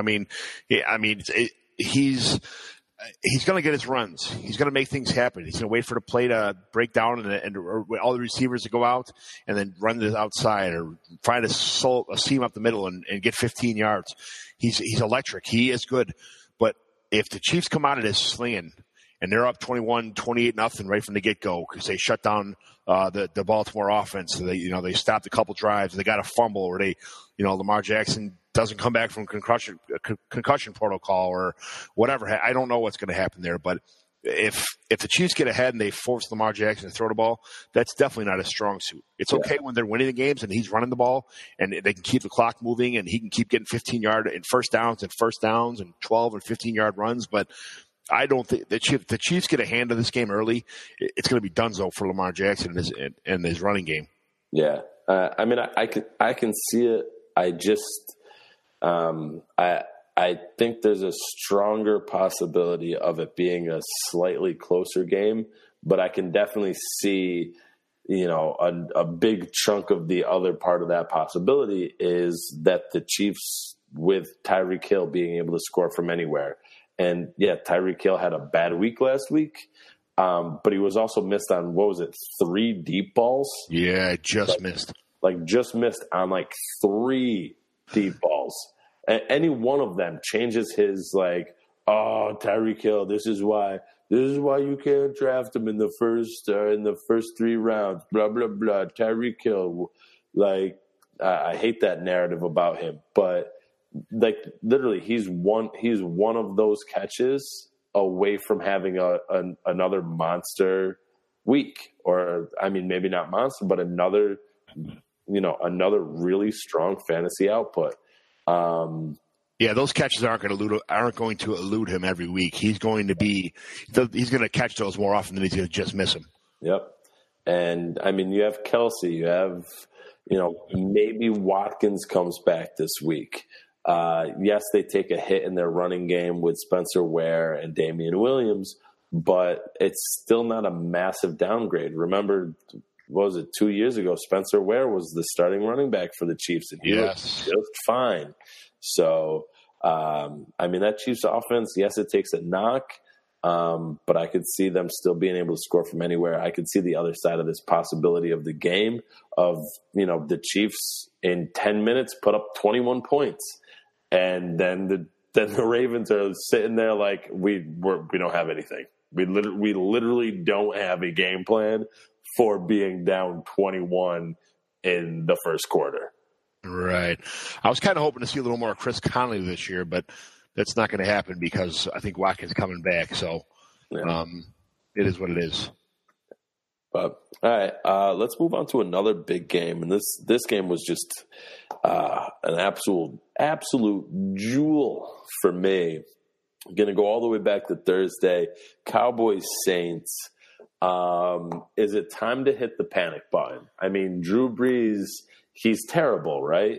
He's going to get his runs. He's going to make things happen. He's going to wait for the play to break down and all the receivers to go out and then run this outside or find a seam up the middle and get 15 yards. He's electric. He is good. But if the Chiefs come out of this slinging and they're up 21, 28-0 right from the get-go because they shut down the Baltimore offense, so they stopped a couple drives, they got a fumble, or Lamar Jackson doesn't come back from concussion protocol or whatever. I don't know what's going to happen there, but if the Chiefs get ahead and they force Lamar Jackson to throw the ball, that's definitely not a strong suit. It's okay when they're winning the games and he's running the ball and they can keep the clock moving and he can keep getting 15-yard and first downs and 12 and 15-yard runs, but I don't think the Chiefs get a hand of this game early. It's going to be donezo for Lamar Jackson and his running game. Yeah, I can see it. I just I think there's a stronger possibility of it being a slightly closer game, but I can definitely see, a big chunk of the other part of that possibility is that the Chiefs, with Tyreek Hill being able to score from anywhere. And yeah, Tyreek Hill had a bad week last week, but he was also missed on, 3 deep balls? Yeah, just missed on 3 deep balls. Any one of them changes his Tyreek Hill, this is why you can't draft him in the first 3 rounds, blah blah blah. Tyreek Hill, I hate that narrative about him, but literally he's one of those catches away from having another monster week, or maybe not monster, but another really strong fantasy output. Those catches aren't going to elude him every week. He's going to catch those more often than he's going to just miss them. Yep. And you have Kelsey, you have, maybe Watkins comes back this week. Yes, they take a hit in their running game with Spencer Ware and Damian Williams, but it's still not a massive downgrade. Remember, what was it, 2 years ago, Spencer Ware was the starting running back for the Chiefs, and he was just fine. So, that Chiefs offense, yes, it takes a knock, but I could see them still being able to score from anywhere. I could see the other side of this possibility of the game of, the Chiefs in 10 minutes put up 21 points, and then the Ravens are sitting there like, we don't have anything. We literally don't have a game plan for being down 21 in the first quarter. Right. I was kind of hoping to see a little more Chris Conley this year, but that's not going to happen because I think Watkins coming back. So it is what it is. But all right, let's move on to another big game, and this game was just an absolute jewel for me. I'm going to go all the way back to Thursday. Cowboys Saints. Is it time to hit the panic button? Drew Brees, he's terrible, right?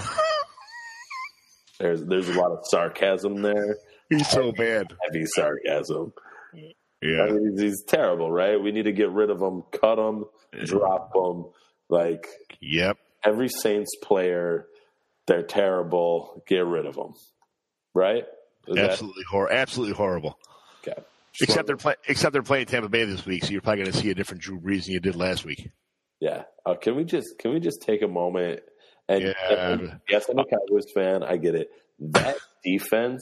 There's a lot of sarcasm there. He's so bad. Heavy sarcasm. Yeah. He's terrible, right? We need to get rid of him, cut him, drop him. Yep. Every Saints player, they're terrible. Get rid of them, right? Absolutely horrible. Okay. Except they're playing Tampa Bay this week, so you're probably going to see a different Drew Brees than you did last week. Yeah. Can we just take a moment and yes, I'm a Cowboys fan. I get it. That defense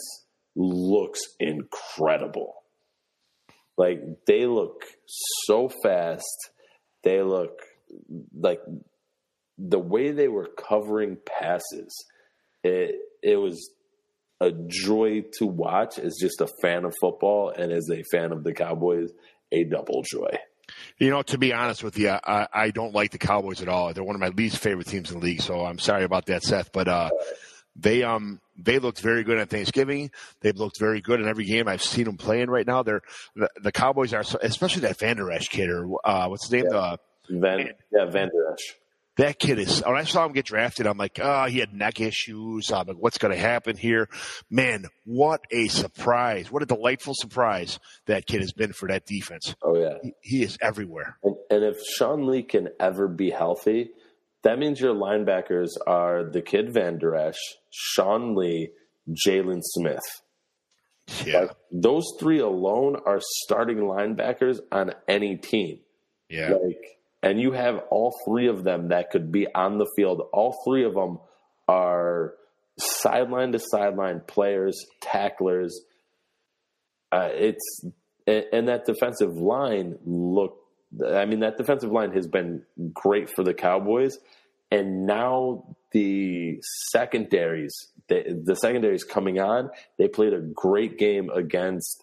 looks incredible. Like, they look so fast. They look like the way they were covering passes. It was a joy to watch as just a fan of football, and as a fan of the Cowboys, a double joy. You know, to be honest with you, I don't like the Cowboys at all. They're one of my least favorite teams in the league, so I'm sorry about that, Seth. But they looked very good on Thanksgiving. They've looked very good in every game I've seen them playing right now. The Cowboys are, especially that Van Der Esch kid, or what's his name? Van Der Esch. That kid is – when I saw him get drafted, I'm like, he had neck issues. I'm like, what's going to happen here? Man, what a surprise. What a delightful surprise that kid has been for that defense. Oh, yeah. He is everywhere. And if Sean Lee can ever be healthy, that means your linebackers are the kid Van Der Esch, Sean Lee, Jalen Smith. Yeah. Like, those three alone are starting linebackers on any team. Yeah. And you have all three of them that could be on the field. All three of them are sideline to sideline players, tacklers. And that defensive line that defensive line has been great for the Cowboys. And now the secondaries coming on. They played a great game against,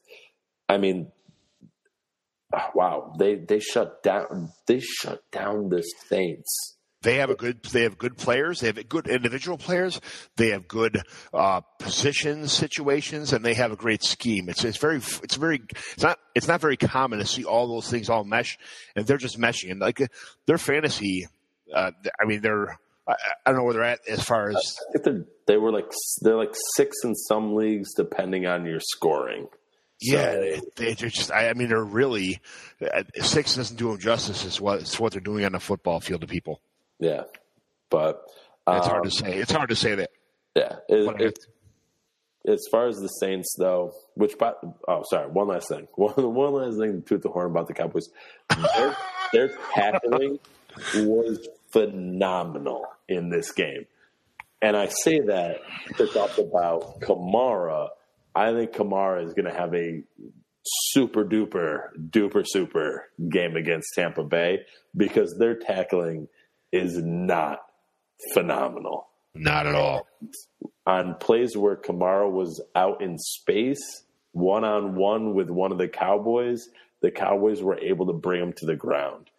wow, they shut down the Saints. They have good players. They have good individual players. They have good position situations, and they have a great scheme. It's not very common to see all those things all mesh, and they're just meshing. And like their fantasy, I don't know where they're at as far as. I think they're like 6 in some leagues, depending on your scoring. Yeah, they're just. They're really 6 doesn't do them justice. It's what they're doing on the football field to people. Yeah, but it's hard to say. It's hard to say that. Yeah, as far as the Saints, though, one last thing. One last thing to toot the horn about the Cowboys. Their tackling was phenomenal in this game, and I say that to talk about Kamara. I think Kamara is going to have a super duper game against Tampa Bay because their tackling is not phenomenal. Not at all. On plays where Kamara was out in space, one-on-one with one of the Cowboys were able to bring him to the ground.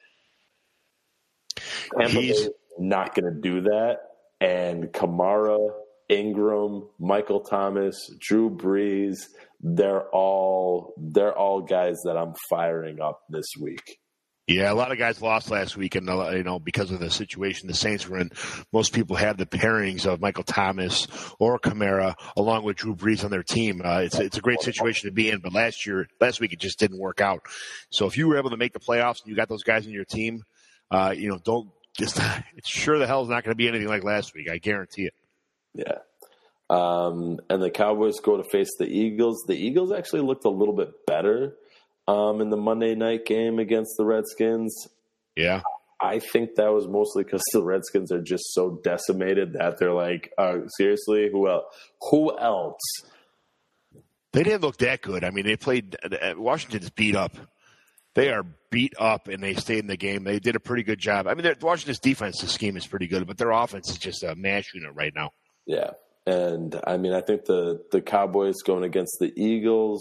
Tampa Bay is not going to do that, and Kamara, Ingram, Michael Thomas, Drew Brees, they're all guys that I'm firing up this week. Yeah, a lot of guys lost last week, and because of the situation the Saints were in, most people have the pairings of Michael Thomas or Kamara along with Drew Brees on their team. It's a great situation to be in, but last week it just didn't work out. So if you were able to make the playoffs and you got those guys in your team, it's sure the hell is not going to be anything like last week. I guarantee it. Yeah. And the Cowboys go to face the Eagles. The Eagles actually looked a little bit better in the Monday night game against the Redskins. Yeah. I think that was mostly because the Redskins are just so decimated that they're like, seriously, who else? They didn't look that good. They played – Washington's beat up. They are beat up, and they stayed in the game. They did a pretty good job. Washington's defensive scheme is pretty good, but their offense is just a mash unit right now. Yeah. And, I think the Cowboys going against the Eagles,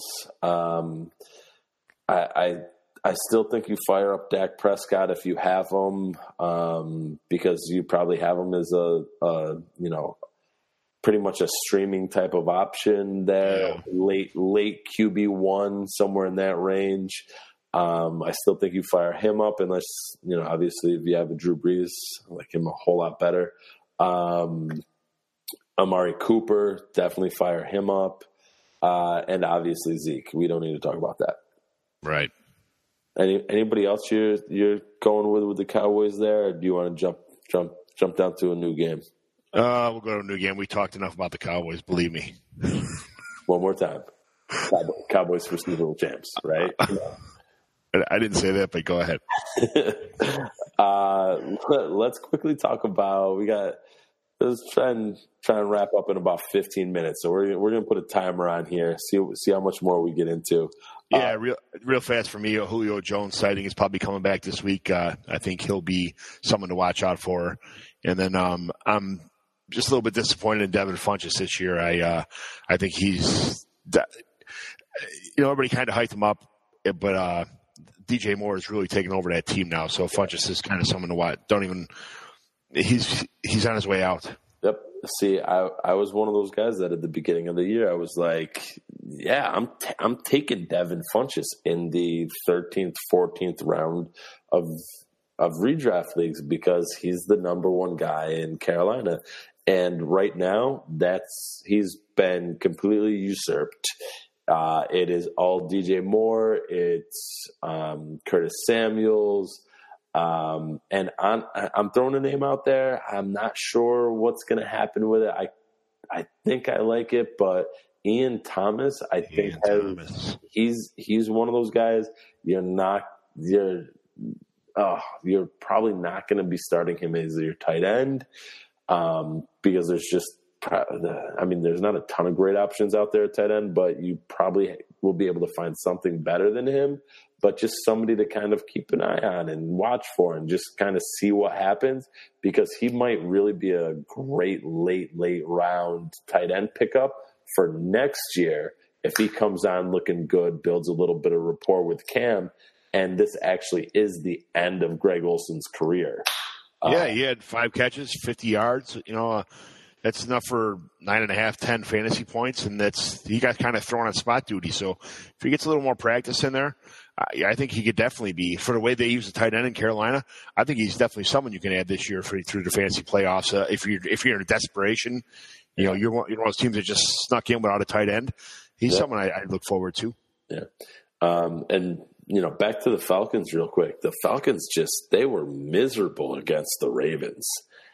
I still think you fire up Dak Prescott if you have him, because you probably have him as a pretty much a streaming type of option there, late QB1, somewhere in that range. I still think you fire him up unless, obviously if you have a Drew Brees, I like him a whole lot better. Amari Cooper, definitely fire him up. And obviously Zeke. We don't need to talk about that. Right. Anybody else you're going with the Cowboys there, or do you want to jump down to a new game? We'll go to a new game. We talked enough about the Cowboys, believe me. One more time. Cowboys for Super Bowl champs, right? I didn't say that, but go ahead. Let's quickly talk about, we got let's try and wrap up in about 15 minutes. So we're going to put a timer on here. See how much more we get into. Yeah, real fast for me. Julio Jones sighting is probably coming back this week. I think he'll be someone to watch out for. And then I'm just a little bit disappointed in Devin Funchess this year. I think he's, everybody kind of hyped him up, but DJ Moore is really taking over that team now. So Funchess is kind of someone to watch. He's on his way out. Yep. See, I was one of those guys that at the beginning of the year I was like, yeah, I'm taking Devin Funchess in the 13th, 14th round of redraft leagues because he's the number one guy in Carolina. And right now he's been completely usurped. It is all DJ Moore. It's Curtis Samuels. And I'm throwing a name out there. I'm not sure what's going to happen with it. I think I like it, but Ian Thomas, he's one of those guys. You're probably not going to be starting him as your tight end, because there's not a ton of great options out there at tight end, but you probably will be able to find something better than him. But just somebody to kind of keep an eye on and watch for and just kind of see what happens, because he might really be a great late round tight end pickup for next year if he comes on looking good, builds a little bit of rapport with Cam, and this actually is the end of Greg Olson's career. Yeah, he had 5 catches, 50 yards. That's enough for 9.5, 10 fantasy points, and he got kind of thrown on spot duty. So if he gets a little more practice in there, I think he could definitely be, for the way they use the tight end in Carolina, I think he's definitely someone you can add this year through the fantasy playoffs. If you're in a desperation, you're one of those teams that just snuck in without a tight end. He's someone I look forward to. Yeah. And back to the Falcons real quick. The Falcons they were miserable against the Ravens.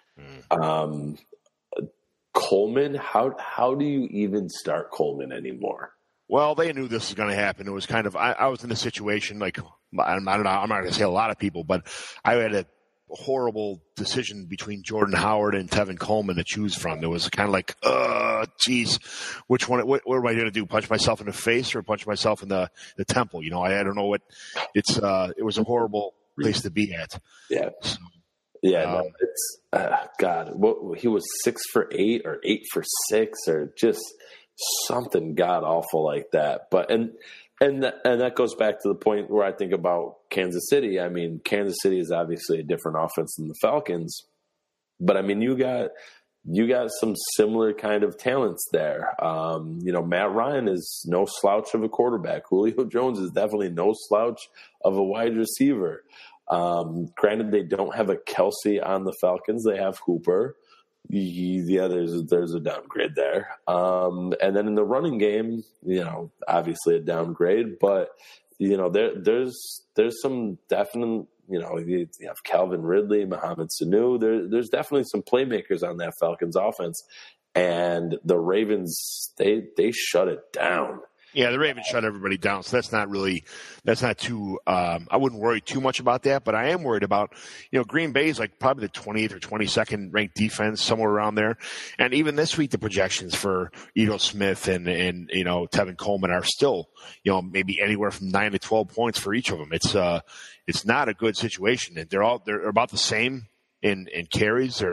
Coleman, how do you even start Coleman anymore? Well, they knew this was going to happen. It was kind of, I was in a situation like, I don't know, I'm not going to say a lot of people, but I had a horrible decision between Jordan Howard and Tevin Coleman to choose from. It was kind of like, geez, which one, what am I going to do? Punch myself in the face or punch myself in the temple? I don't know what it was a horrible place to be at. Yeah. So, yeah, it's God. He was 6 for 8 or 8 for 6 or just something god awful like that. But and that goes back to the point where I think about Kansas City. I mean, Kansas City is obviously a different offense than the Falcons, but I mean, you got some similar kind of talents there. Matt Ryan is no slouch of a quarterback. Julio Jones is definitely no slouch of a wide receiver. Granted, they don't have a Kelsey on the Falcons. They have Hooper. There's a downgrade there. And then in the running game, obviously a downgrade, but there's some definite, you have Calvin Ridley, Mohamed Sanu. There's definitely some playmakers on that Falcons offense, and the Ravens, they shut it down. Yeah, the Ravens shut everybody down, so that's not too, I wouldn't worry too much about that, but I am worried about, Green Bay is like probably the 20th or 22nd ranked defense, somewhere around there. And even this week, the projections for Edo Smith and Tevin Coleman are still, maybe anywhere from 9 to 12 points for each of them. It's not a good situation. And they're about the same in carries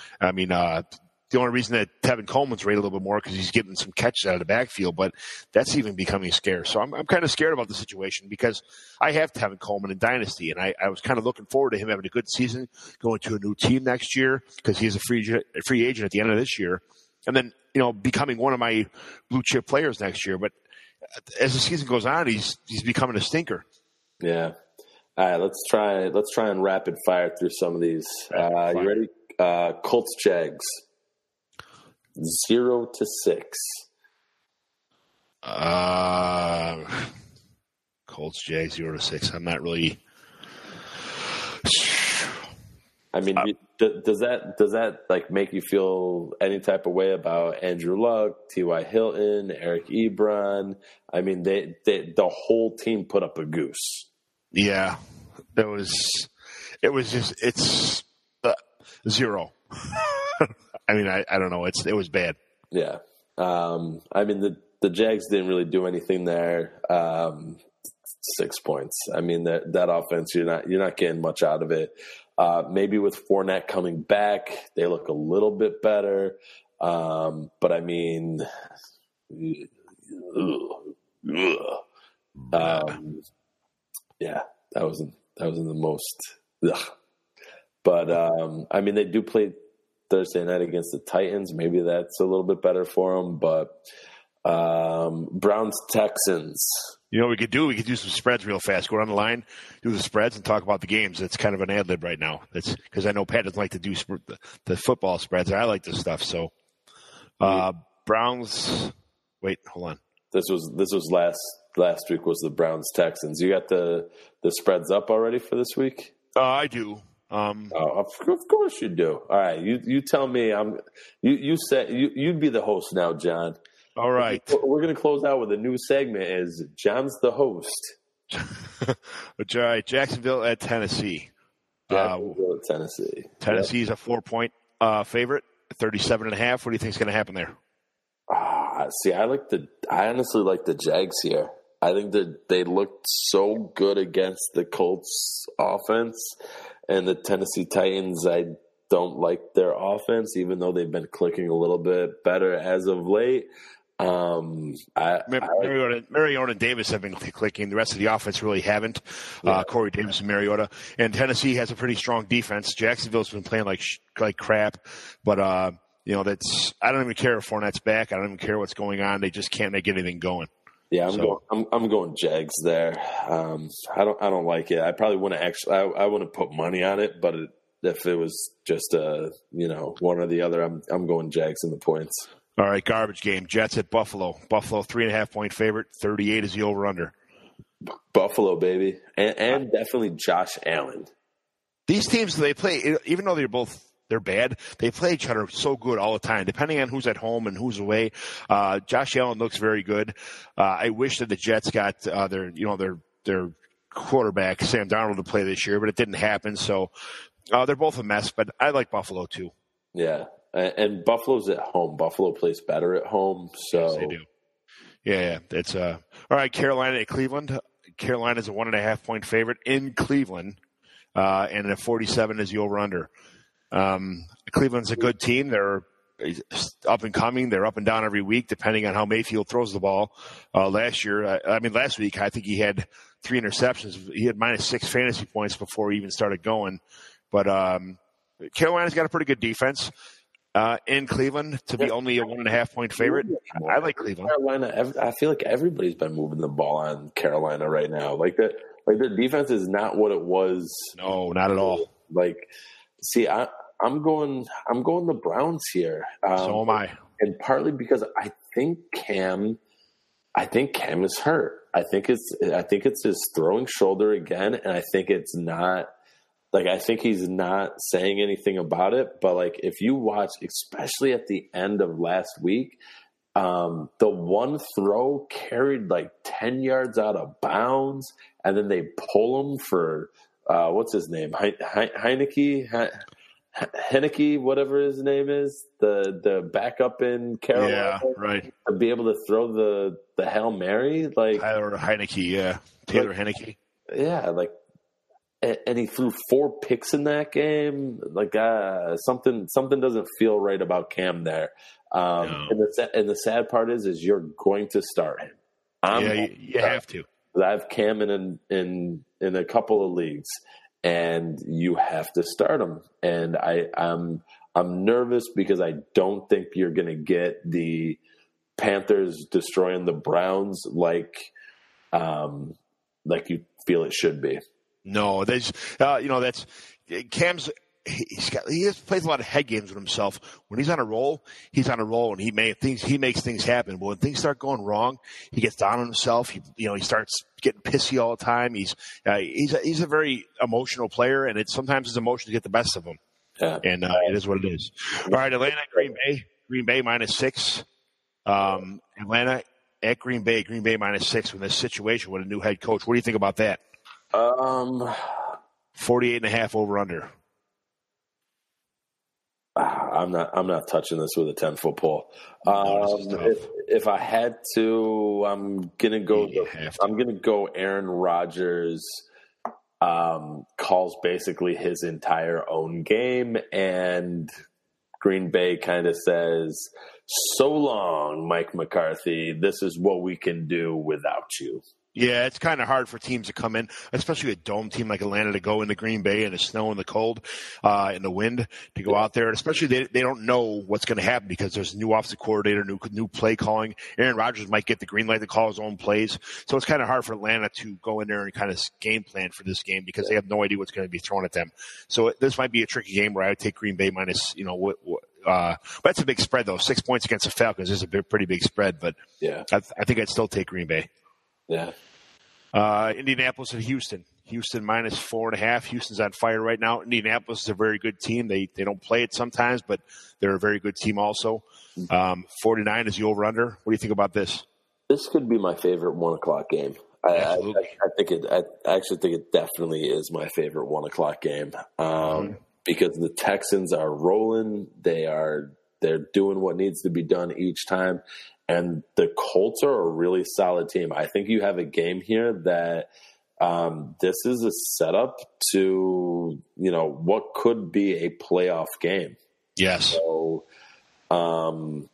the only reason that Tevin Coleman's rated a little bit more because he's getting some catches out of the backfield, but that's even becoming scarce. So I'm kind of scared about the situation because I have Tevin Coleman in Dynasty, and I was kind of looking forward to him having a good season, going to a new team next year because he's a free agent at the end of this year, and then becoming one of my blue chip players next year. But as the season goes on, he's becoming a stinker. Yeah. All right, let's try and rapid fire through some of these. You ready? Colts Jags. 0 to 6. Colts Jags 0 to 6. I'm not really. I mean, does that like make you feel any type of way about Andrew Luck, T.Y. Hilton, Eric Ebron? I mean, the whole team put up a goose. Yeah, it's 0. I mean, I don't know. It was bad. Yeah. I mean, the Jags didn't really do anything there. 6 points. I mean, that offense, you're not getting much out of it. Maybe with Fournette coming back, they look a little bit better. But I mean, yeah, that wasn't the most. Ugh. But I mean, they do play Thursday night against the Titans. Maybe that's a little bit better for them. But Browns Texans. You know what we could do? We could do some spreads real fast. Go on the line, do the spreads, and talk about the games. It's kind of an ad lib right now. That's because I know Pat doesn't like to do the football spreads. I like this stuff. So Browns. Wait, hold on. This was last week was the Browns Texans. You got the spreads up already for this week? I do. Of course you do. All right, you tell me. You said you'd be the host now, John. All right. We're going to close out with a new segment. Is John's the host? All right, Jacksonville at Tennessee. Jacksonville at Tennessee. Tennessee's a 4-point favorite, 37.5. What do you think is going to happen there? See, I honestly like the Jags here. I think that they looked so good against the Colts offense, and the Tennessee Titans, I don't like their offense, even though they've been clicking a little bit better as of late. Mariota and Davis have been clicking. The rest of the offense really haven't. Yeah. Corey Davis and Mariota. And Tennessee has a pretty strong defense. Jacksonville's been playing like crap. But, I don't even care if Fournette's back. I don't even care what's going on. They just can't make anything going. Yeah, I'm going Jags there. I don't like it. I probably wouldn't I wouldn't put money on it, but if it was just one or the other, I'm going Jags in the points. All right, garbage game. Jets at Buffalo. Buffalo 3.5-point favorite. 38 is the over/under. Buffalo, baby, and definitely Josh Allen. These teams, they play, even though they're bad, they play each other so good all the time, depending on who's at home and who's away. Josh Allen looks very good. I wish that the Jets got their quarterback Sam Darnold to play this year, but it didn't happen. So they're both a mess. But I like Buffalo too. Yeah. And Buffalo's at home. Buffalo plays better at home. So yes, they do. Yeah. It's all right. Carolina at Cleveland. Carolina's a 1.5-point favorite in Cleveland, and a 47 is the over/under. Cleveland's a good team. They're up and coming. They're up and down every week, depending on how Mayfield throws the ball. Last week, I think he had 3 interceptions. He had -6 fantasy points before he even started going. But Carolina's got a pretty good defense. In Cleveland to be only a 1.5-point favorite. I like Cleveland. Carolina, I feel like everybody's been moving the ball on Carolina right now. Like their defense is not what it was. No, not at all. See, I'm going the Browns here. So am I. And partly because I think Cam is hurt. I think it's his throwing shoulder again, and I think it's not. I think he's not saying anything about it, but if you watch, especially at the end of last week, the one throw carried 10 yards out of bounds, and then they pull him for what's his name, Heineke, whatever his name is, the backup in Carolina, yeah, right, to be able to throw the Hail Mary, Taylor Heineke, yeah, and he threw 4 picks in that game. Something doesn't feel right about Cam there. No. And the sad part is you're going to start him. You have to. I have Cam in a couple of leagues, and you have to start him. And I'm nervous because I don't think you're going to get the Panthers destroying the Browns like you feel it should be. No, that's Cam's. He plays a lot of head games with himself. When he's on a roll, and he makes things happen. But when things start going wrong, he gets down on himself. He starts getting pissy all the time. He's a very emotional player, and sometimes his emotions get the best of him. Yeah. And it is what it is. All right, Atlanta at Green Bay -6. Atlanta at Green Bay -6 with this situation with a new head coach. What do you think about that? 48.5 over/under. I'm not touching this with a 10-foot pole. No, if I had to, I'm gonna go Aaron Rodgers. Calls basically his entire own game, and Green Bay kind of says, "So long, Mike McCarthy. This is what we can do without you." Yeah, it's kind of hard for teams to come in, especially a dome team like Atlanta, to go into Green Bay in the snow and the cold, and the wind, to go out there. And especially they don't know what's going to happen because there's a new offensive coordinator, new play calling. Aaron Rodgers might get the green light to call his own plays. So it's kind of hard for Atlanta to go in there and kind of game plan for this game because they have no idea what's going to be thrown at them. So this might be a tricky game where I would take Green Bay minus, but that's a big spread though. 6 points against the Falcons is a pretty big spread, but yeah, I think I'd still take Green Bay. Yeah. Indianapolis and Houston. Houston minus 4.5. Houston's on fire right now. Indianapolis is a very good team. They don't play it sometimes, but they're a very good team also. 49 is the over-under. What do you think about this? This could be my favorite 1 o'clock game. I actually think it definitely is my favorite 1 o'clock game because the Texans are rolling. They're doing what needs to be done each time. And the Colts are a really solid team. I think you have a game here that this is a setup to, what could be a playoff game. Yes. So I'm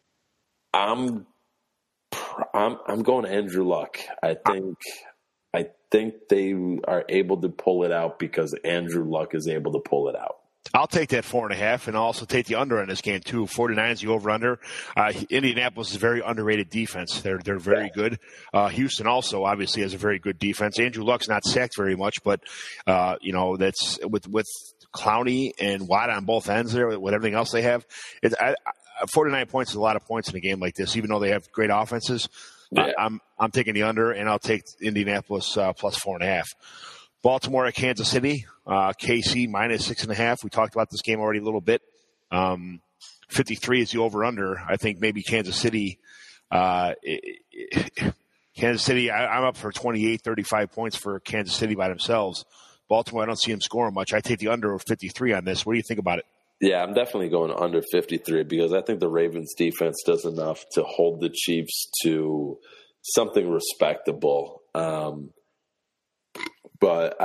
going Andrew Luck. I think they are able to pull it out because Andrew Luck is able to pull it out. I'll take that 4.5, and I'll also take the under in this game too. 49 is the over/under. Indianapolis is a very underrated defense. They're very good. Houston also obviously has a very good defense. Andrew Luck's not sacked very much, but that's with Clowney and Watt on both ends there. With everything else they have, 49 points is a lot of points in a game like this, even though they have great offenses. Yeah. I'm taking the under, and I'll take Indianapolis plus 4.5. Baltimore at Kansas City, KC minus 6.5. We talked about this game already a little bit. 53 is the over/under. I think maybe Kansas City. I'm up for 28, 35 points for Kansas City by themselves. Baltimore, I don't see them scoring much. I take the under of 53 on this. What do you think about it? Yeah, I'm definitely going under 53 because I think the Ravens defense does enough to hold the Chiefs to something respectable. But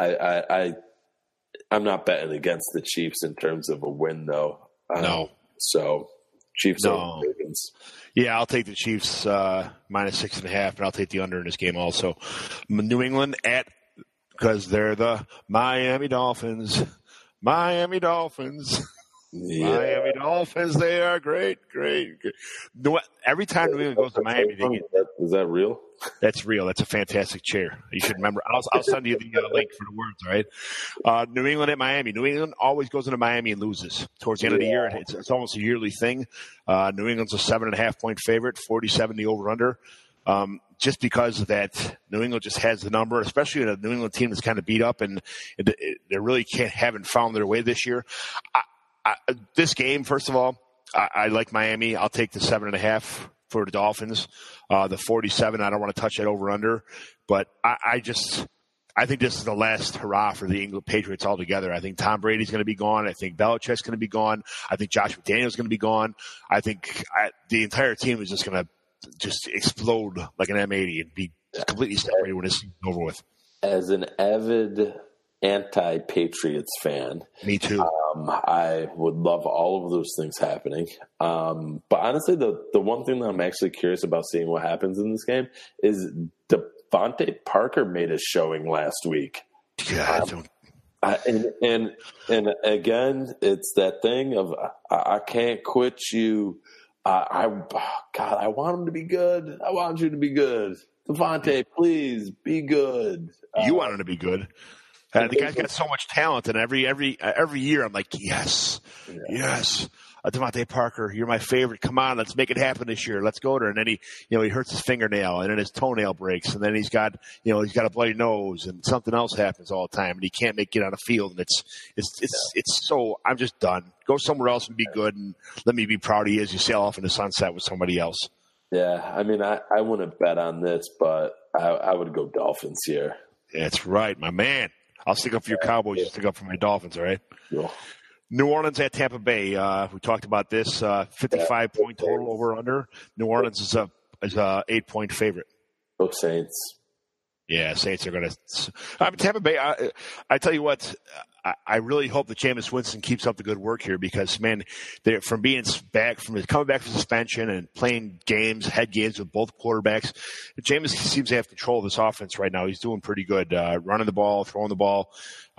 I'm not betting against the Chiefs in terms of a win, though. No. So Chiefs over Ravens. Yeah, I'll take the Chiefs minus 6.5, and I'll take the under in this game also. New England because they're the Miami Dolphins. Miami Dolphins. Yeah. Miami Dolphins, they are great. Every time New England goes to Miami, they get. Is that real? That's real. That's a fantastic chair. You should remember. I'll send you the link for the words, all right? New England at Miami. New England always goes into Miami and loses towards the end of the year. It's almost a yearly thing. New England's a 7.5-point favorite, 47 the over-under. Just because of that, New England just has the number, especially a New England team that's kind of beat up and they really haven't found their way this year. This game, first of all, I like Miami. I'll take the 7.5 for the Dolphins. The 47, I don't want to touch that over/under, but I think this is the last hurrah for the England Patriots altogether. I think Tom Brady's going to be gone. I think Belichick's going to be gone. I think Josh McDaniels going to be gone. I think the entire team is just going to just explode like an M80 and be completely separated when it's over with. As an avid anti-Patriots fan, me too. I would love all of those things happening. But honestly, the one thing that I'm actually curious about seeing what happens in this game is Devontae Parker made a showing last week. Yeah, and again, it's that thing of I can't quit you. I want him to be good. I want you to be good. Devontae, please be good. You want him to be good. The guy's got so much talent, and every year I'm like, yes. Devontae Parker, you're my favorite. Come on, let's make it happen this year. Let's go there. And then he hurts his fingernail, and then his toenail breaks, and then he's got a bloody nose, and something else happens all the time, and he can't get on the field. And it's so I'm just done. Go somewhere else and be good, and let me be proud of you as you sail off in the sunset with somebody else. Yeah, I mean, I wouldn't bet on this, but I would go Dolphins here. That's right, my man. I'll stick up for your Cowboys. You stick up for my Dolphins, all right? Yeah. New Orleans at Tampa Bay. We talked about this. 55-point total over under. New Orleans is a 8-point favorite. Go Saints. Yeah, Saints are going to. Tampa Bay. I tell you what. I really hope that Jameis Winston keeps up the good work here because, man, they're coming back from suspension and playing head games with both quarterbacks. Jameis seems to have control of this offense right now. He's doing pretty good, running the ball, throwing the ball.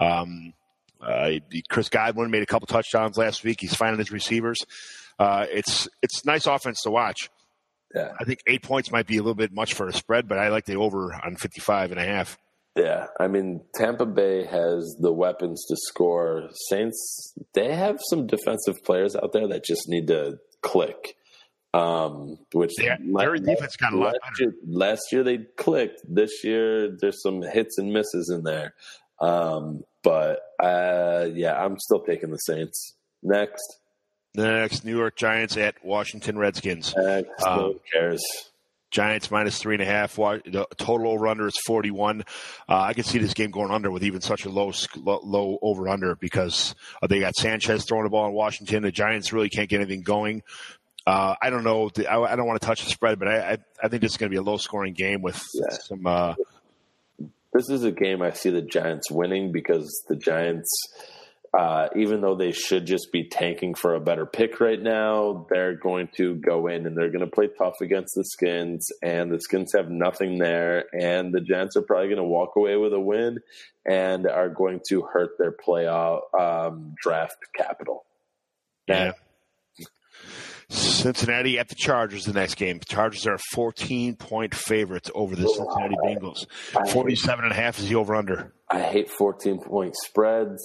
Chris Godwin made a couple touchdowns last week. He's finding his receivers. It's nice offense to watch. Yeah. I think 8 points might be a little bit much for a spread, but I like the over on 55.5. Yeah, I mean, Tampa Bay has the weapons to score. Saints, they have some defensive players out there that just need to click. Which their defense got a lot better. Last year they clicked. This year there's some hits and misses in there. But I'm still taking the Saints. Next, New York Giants at Washington Redskins. Who cares? Giants -3.5. The total over-under is 41. I can see this game going under with even such a low over-under because they got Sanchez throwing the ball in Washington. The Giants really can't get anything going. I don't know. I don't want to touch the spread, but I think this is going to be a low-scoring game with some. This is a game I see the Giants winning because the Giants, even though they should just be tanking for a better pick right now, they're going to go in and they're going to play tough against the Skins, and the Skins have nothing there, and the Giants are probably going to walk away with a win and are going to hurt their playoff draft capital. Yeah. Cincinnati at the Chargers the next game. Chargers are 14-point favorites over the Cincinnati Bengals. 47.5 is the over-under. I hate 14-point spreads.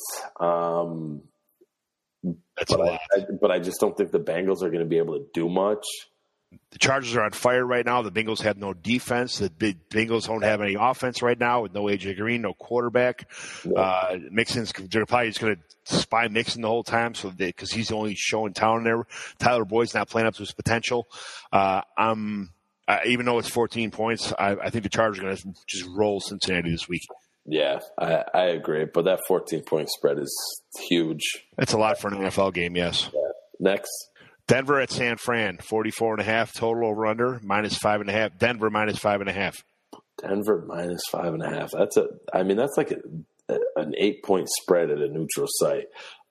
That's a lot. But I just don't think the Bengals are going to be able to do much. The Chargers are on fire right now. The Bengals have no defense. The Bengals don't have any offense right now with no AJ Green, no quarterback. Yeah. Mixon's they're probably just going to spy Mixon the whole time because he's the only show in town there. Tyler Boyd's not playing up to his potential. Even though it's 14 points, I think the Chargers are going to just roll Cincinnati this week. Yeah, I agree. But that 14-point spread is huge. That's a lot for an NFL game, yes. Yeah. Next. Denver at San Fran, 44.5 total over under, -5.5. Denver -5.5. Denver -5.5. That's like an 8-point spread at a neutral site.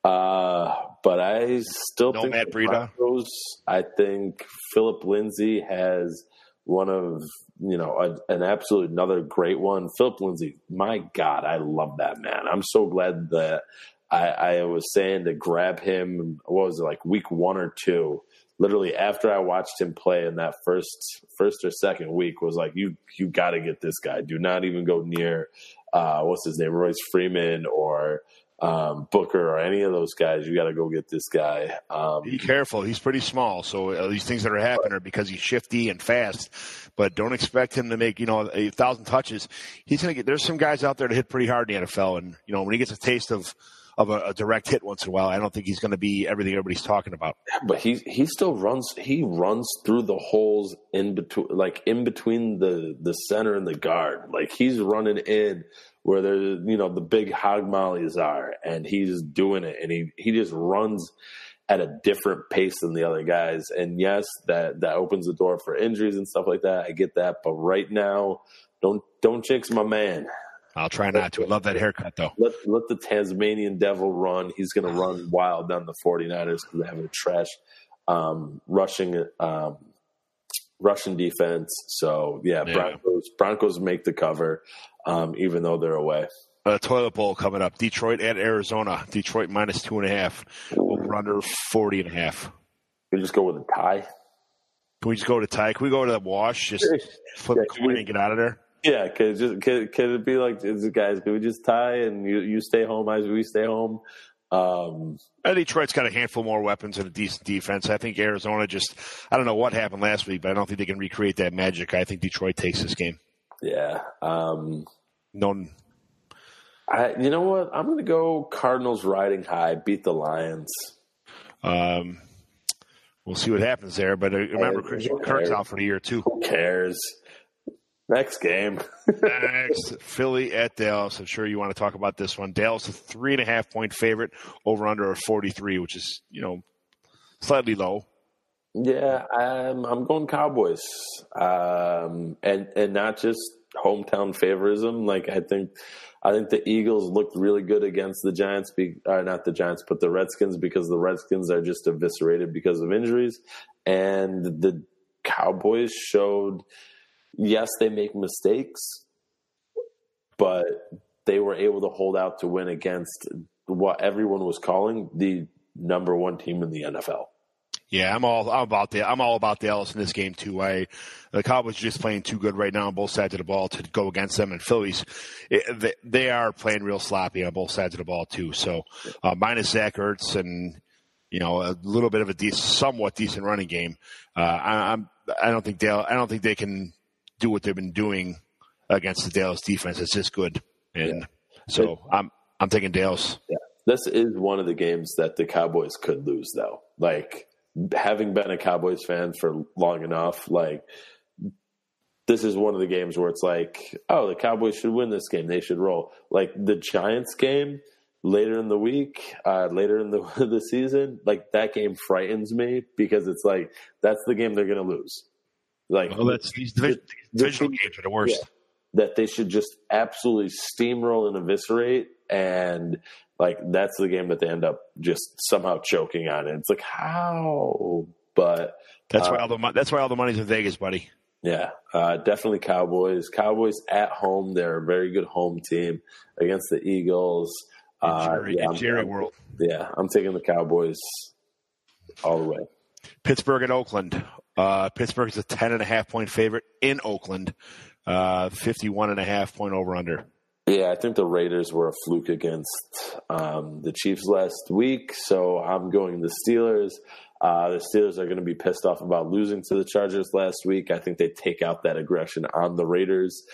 But I still think Matt Breida. I think Philip Lindsay has one of an absolute another great one. Philip Lindsay, my God, I love that man. I'm so glad that. I was saying to grab him, what was it, like week 1 or 2, literally after I watched him play in that first or second week, was like, you got to get this guy. Do not even go near, what's his name, Royce Freeman or Booker or any of those guys. You got to go get this guy. Be careful. He's pretty small. So these things that are happening are because he's shifty and fast, but don't expect him to make, 1,000 touches. He's going to there's some guys out there that hit pretty hard in the NFL. And, when he gets a taste of a direct hit once in a while, I don't think he's going to be everything everybody's talking about. But he still runs. He runs through the holes in between the center and the guard. Like he's running in where the big hog mollies are, and he's doing it, and he just runs at a different pace than the other guys. And yes, that opens the door for injuries and stuff like that. I get that, but right now, don't jinx my man. I'll try not to. I love that haircut, though. Let the Tasmanian devil run. He's going to run wild down the 49ers because they have a trash rushing defense. So, yeah. Broncos make the cover, even though they're away. Toilet bowl coming up. Detroit at Arizona. Detroit -2.5. Over under 40.5. We just go with a tie. Can we just go to tie? Can we go to the wash? Just flip a coin and get out of there? Yeah, can it be like, guys, can we just tie and you stay home as we stay home? Detroit's got a handful more weapons and a decent defense. I think Arizona I don't know what happened last week, but I don't think they can recreate that magic. I think Detroit takes this game. Yeah. You know what? I'm going to go Cardinals riding high, beat the Lions. We'll see what happens there, but remember, Christian Kirk's out for the year, too. Who cares? Next game. Next, Philly at Dallas. I'm sure you want to talk about this one. Dallas, a 3.5-point favorite, over under a 43, which is, slightly low. Yeah, I'm going Cowboys, and not just hometown favorism. Like I think the Eagles looked really good against the Giants, not the Giants, but the Redskins, because the Redskins are just eviscerated because of injuries, and the Cowboys showed. Yes, they make mistakes, but they were able to hold out to win against what everyone was calling the number one team in the NFL. Yeah, I'm all about Dallas in this game too. The Cowboys are just playing too good right now on both sides of the ball to go against them. And Phillies, they are playing real sloppy on both sides of the ball too. So minus Zach Ertz and a little bit of a somewhat decent running game. I don't think they can do what they've been doing against the Dallas defense. It's just good, and so I'm taking Dallas. Yeah, this is one of the games that the Cowboys could lose, though. Like, having been a Cowboys fan for long enough, like, this is one of the games where it's like, oh, the Cowboys should win this game. They should roll. Like the Giants game later in the week, later in the season, like that game frightens me because it's like that's the game they're going to lose. Like, these divisional games are the worst. Yeah, that they should just absolutely steamroll and eviscerate, and like that's the game that they end up just somehow choking on. And it's like, how? But that's why all the money's in Vegas, buddy. Yeah, definitely Cowboys. Cowboys at home. They're a very good home team against the Eagles. Jerry World. Yeah, I'm taking the Cowboys all the way. Pittsburgh and Oakland. Pittsburgh is a 10.5-point favorite in Oakland. 51.5-point over-under. Yeah, I think the Raiders were a fluke against the Chiefs last week, so I'm going the Steelers. The Steelers are going to be pissed off about losing to the Chargers last week. I think they take out that aggression on the Raiders.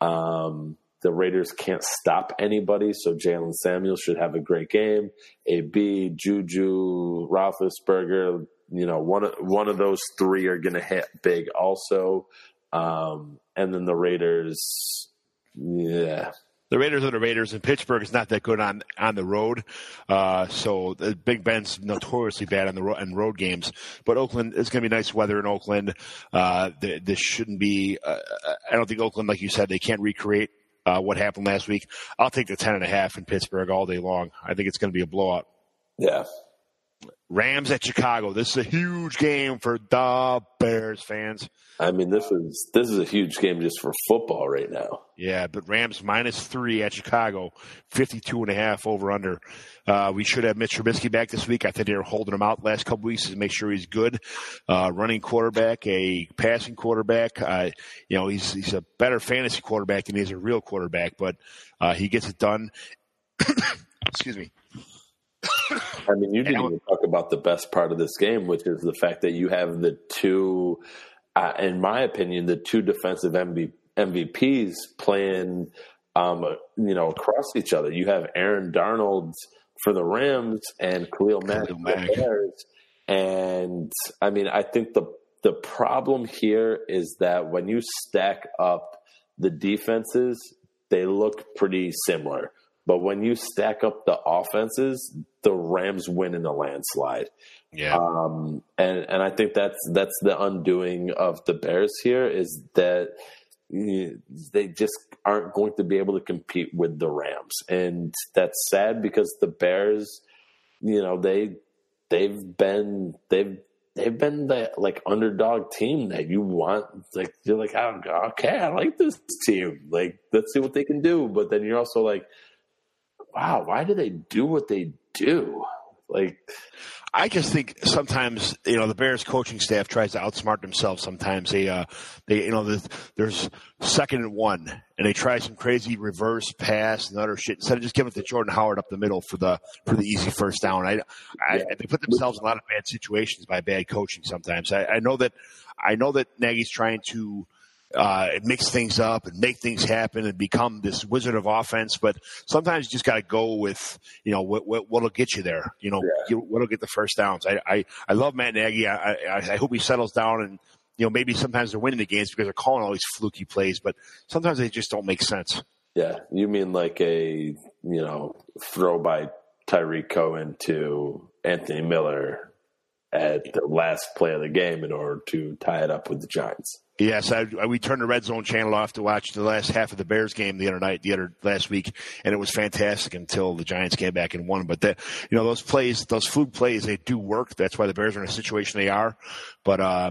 The Raiders can't stop anybody, so Jalen Samuels should have a great game. AB, Juju, Roethlisberger, one of those three are going to hit big also. And then the Raiders, yeah. The Raiders are the Raiders, and Pittsburgh is not that good on the road. So Big Ben's notoriously bad on road games. But Oakland, it's going to be nice weather in Oakland. This shouldn't be I don't think Oakland, like you said, they can't recreate what happened last week. I'll take the 10.5 in Pittsburgh all day long. I think it's going to be a blowout. Yeah. Rams at Chicago. This is a huge game for the Bears fans. I mean, this is a huge game just for football right now. Yeah, but Rams -3 at Chicago, 52.5 over under. We should have Mitch Trubisky back this week. I think they're holding him out the last couple weeks to make sure he's good. Running quarterback, a passing quarterback. He's a better fantasy quarterback than he is a real quarterback, but he gets it done. Excuse me. I mean, you didn't even talk about the best part of this game, which is the fact that you have the two, in my opinion, the two defensive MVPs playing, across each other. You have Aaron Darnold for the Rams and Khalil Mack for the Bears. And, I mean, I think the problem here is that when you stack up the defenses, they look pretty similar. But when you stack up the offenses, the Rams win in a landslide. Yeah. And I think that's the undoing of the Bears here is that they just aren't going to be able to compete with the Rams. And that's sad because the Bears, they've been the like underdog team that you want. Like, you're like, oh, okay, I like this team. Like, let's see what they can do. But then you're also like, wow, why do they do what they do? Like, I just think sometimes, the Bears coaching staff tries to outsmart themselves sometimes. There's 2nd and 1 and they try some crazy reverse pass and other shit instead of just giving it to Jordan Howard up the middle for the easy first down. They put themselves in a lot of bad situations by bad coaching sometimes. I know that Nagy's trying to mix things up and make things happen and become this wizard of offense. But sometimes you just got to go with, what'll get you there, what'll get the first downs. I love Matt Nagy. I hope he settles down maybe sometimes they're winning the games because they're calling all these fluky plays, but sometimes they just don't make sense. Yeah, you mean like a throw by Tyreek Cohen to Anthony Miller at the last play of the game in order to tie it up with the Giants. Yes, we turned the Red Zone channel off to watch the last half of the Bears game last week, and it was fantastic until the Giants came back and won. But those plays, those fluke plays, they do work. That's why the Bears are in a situation they are. But I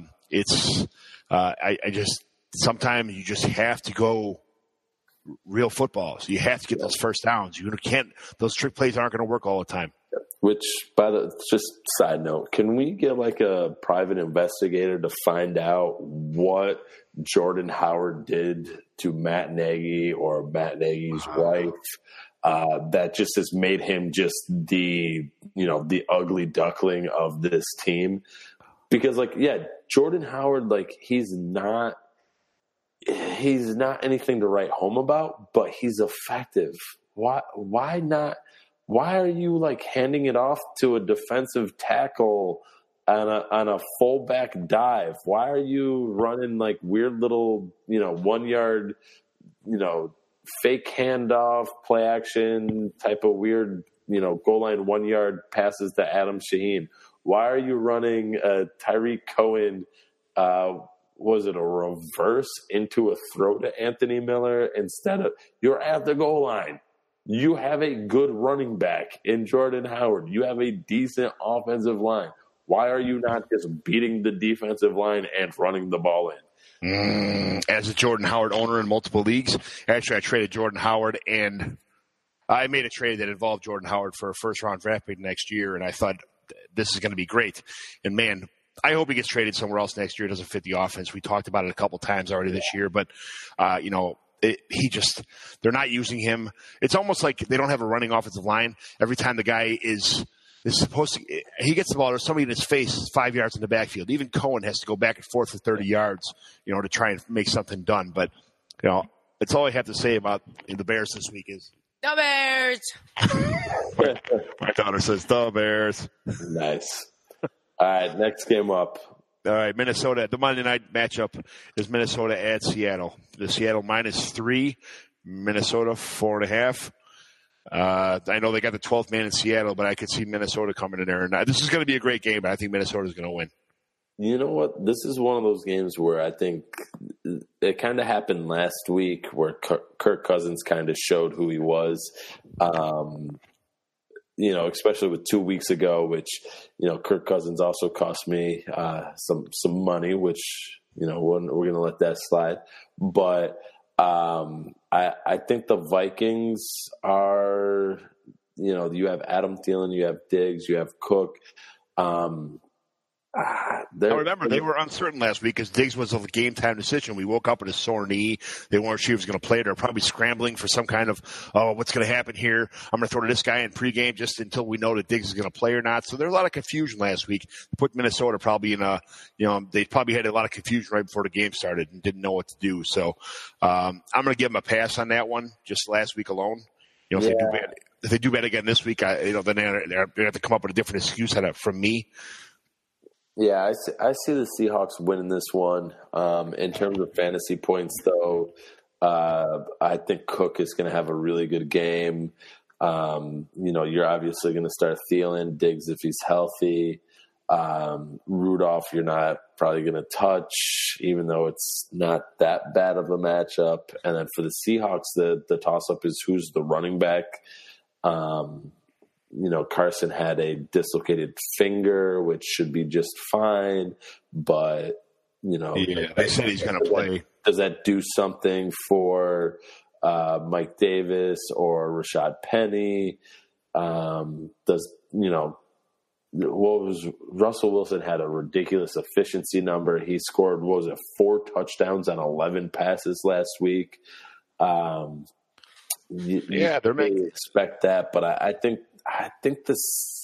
just sometimes you just have to go real football. So you have to get those first downs. You can't; those trick plays aren't going to work all the time. Which, just side note, can we get like a private investigator to find out what Jordan Howard did to Matt Nagy or Matt Nagy's wife that just has made him just the ugly duckling of this team? Because Jordan Howard, he's not anything to write home about, but he's effective. Why not? Why are you handing it off to a defensive tackle on a fullback dive? Why are you running weird little 1 yard fake handoff play action type of weird goal line 1 yard passes to Adam Shaheen? Why are you running Tyreek Cohen? Was it a reverse into a throw to Anthony Miller instead of you're at the goal line? You have a good running back in Jordan Howard. You have a decent offensive line. Why are you not just beating the defensive line and running the ball in? As a Jordan Howard owner in multiple leagues, actually I traded Jordan Howard, and I made a trade that involved Jordan Howard for a first-round draft pick next year, and I thought this is going to be great. And, man, I hope he gets traded somewhere else next year. It doesn't fit the offense. We talked about it a couple times already this year, but, they're not using him. It's almost like they don't have a running offensive line. Every time the guy is supposed to, he gets the ball, there's somebody in his face 5 yards in the backfield. Even Cohen has to go back and forth for 30 yards, to try and make something done. But, it's all I have to say about the Bears this week is the Bears. My daughter says the Bears. Nice. All right, next game up. All right, Minnesota. The Monday night matchup is Minnesota at Seattle. The Seattle -3, Minnesota 4.5. I know they got the 12th man in Seattle, but I could see Minnesota coming in there. And this is going to be a great game, but I think Minnesota is going to win. You know what? This is one of those games where I think it kind of happened last week where Kirk Cousins kind of showed who he was. Especially with 2 weeks ago, which, Kirk Cousins also cost me some money, which, we're going to let that slide. But I think the Vikings are, you have Adam Thielen, you have Diggs, you have Cook. I remember they were uncertain last week because Diggs was a game-time decision. We woke up with a sore knee. They weren't sure he was going to play. They're probably scrambling for some kind of, what's going to happen here? I'm going to throw to this guy in pregame just until we know that Diggs is going to play or not. So there's a lot of confusion last week. Put Minnesota probably in they probably had a lot of confusion right before the game started and didn't know what to do. So I'm going to give them a pass on that one just last week alone. If they do bad again this week, then they have to come up with a different excuse from me. Yeah, I see the Seahawks winning this one. In terms of fantasy points, though, I think Cook is going to have a really good game. You're obviously going to start Thielen, Diggs if he's healthy. Rudolph, you're not probably going to touch, even though it's not that bad of a matchup. And then for the Seahawks, the toss-up is who's the running back. Carson had a dislocated finger, which should be just fine. But, they said he's going to play. Does that do something for Mike Davis or Rashad Penny? Russell Wilson had a ridiculous efficiency number. He scored, 4 touchdowns on 11 passes last week. They're making expect that, but I think the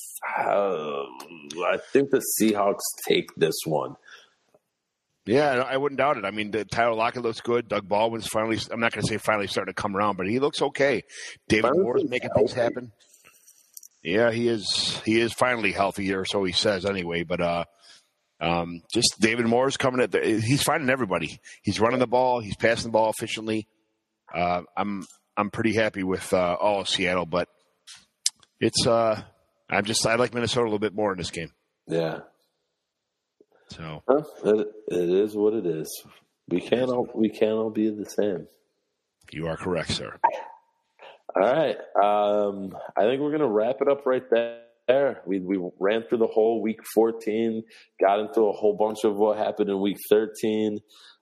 Seahawks take this one. Yeah, I wouldn't doubt it. I mean, Tyler Lockett looks good. Doug Baldwin's finally – I'm not going to say finally starting to come around, but he looks okay. David Moore is making things happen. Yeah, he is finally healthy, or so he says anyway. But Just David Moore's coming he's finding everybody. He's running the ball. He's passing the ball efficiently. I'm pretty happy with all of Seattle, but it's I like Minnesota a little bit more in this game. Yeah. So it is what it is. We can't all be the same. You are correct, sir. All right. I think we're going to wrap it up right there. We ran through the whole week 14, got into a whole bunch of what happened in week 13.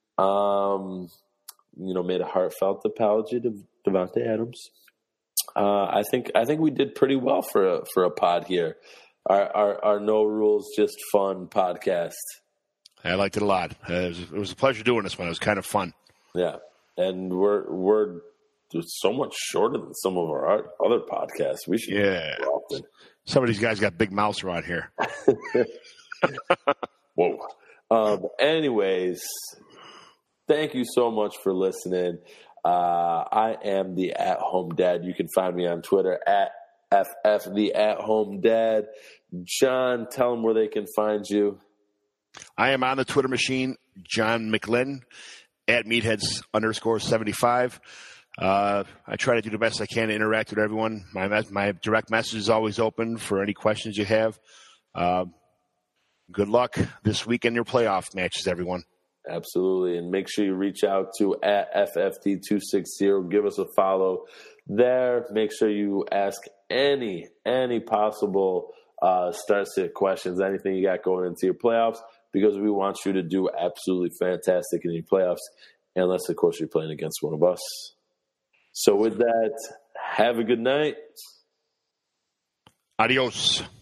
Made a heartfelt apology to Davante Adams. I think we did pretty well for a pod here. Our no rules, just fun podcast. I liked it a lot. It was a pleasure doing this one. It was kind of fun. Yeah, and we're so much shorter than some of our other podcasts. We should. Yeah. Some of these guys got big mouths around here. Whoa. Anyways, thank you so much for listening. I am the At Home Dad. You can find me on Twitter at FF the At Home Dad. John, tell them where they can find you. I am on the Twitter machine, John McLinn, at Meatheads_75. I try to do the best I can to interact with everyone. My direct message is always open for any questions you have. Good luck this week in your playoff matches, everyone. Absolutely. And make sure you reach out to at FFT260. Give us a follow there. Make sure you ask any possible start-sit questions, anything you got going into your playoffs, because we want you to do absolutely fantastic in your playoffs, unless, of course, you're playing against one of us. So with that, have a good night. Adios.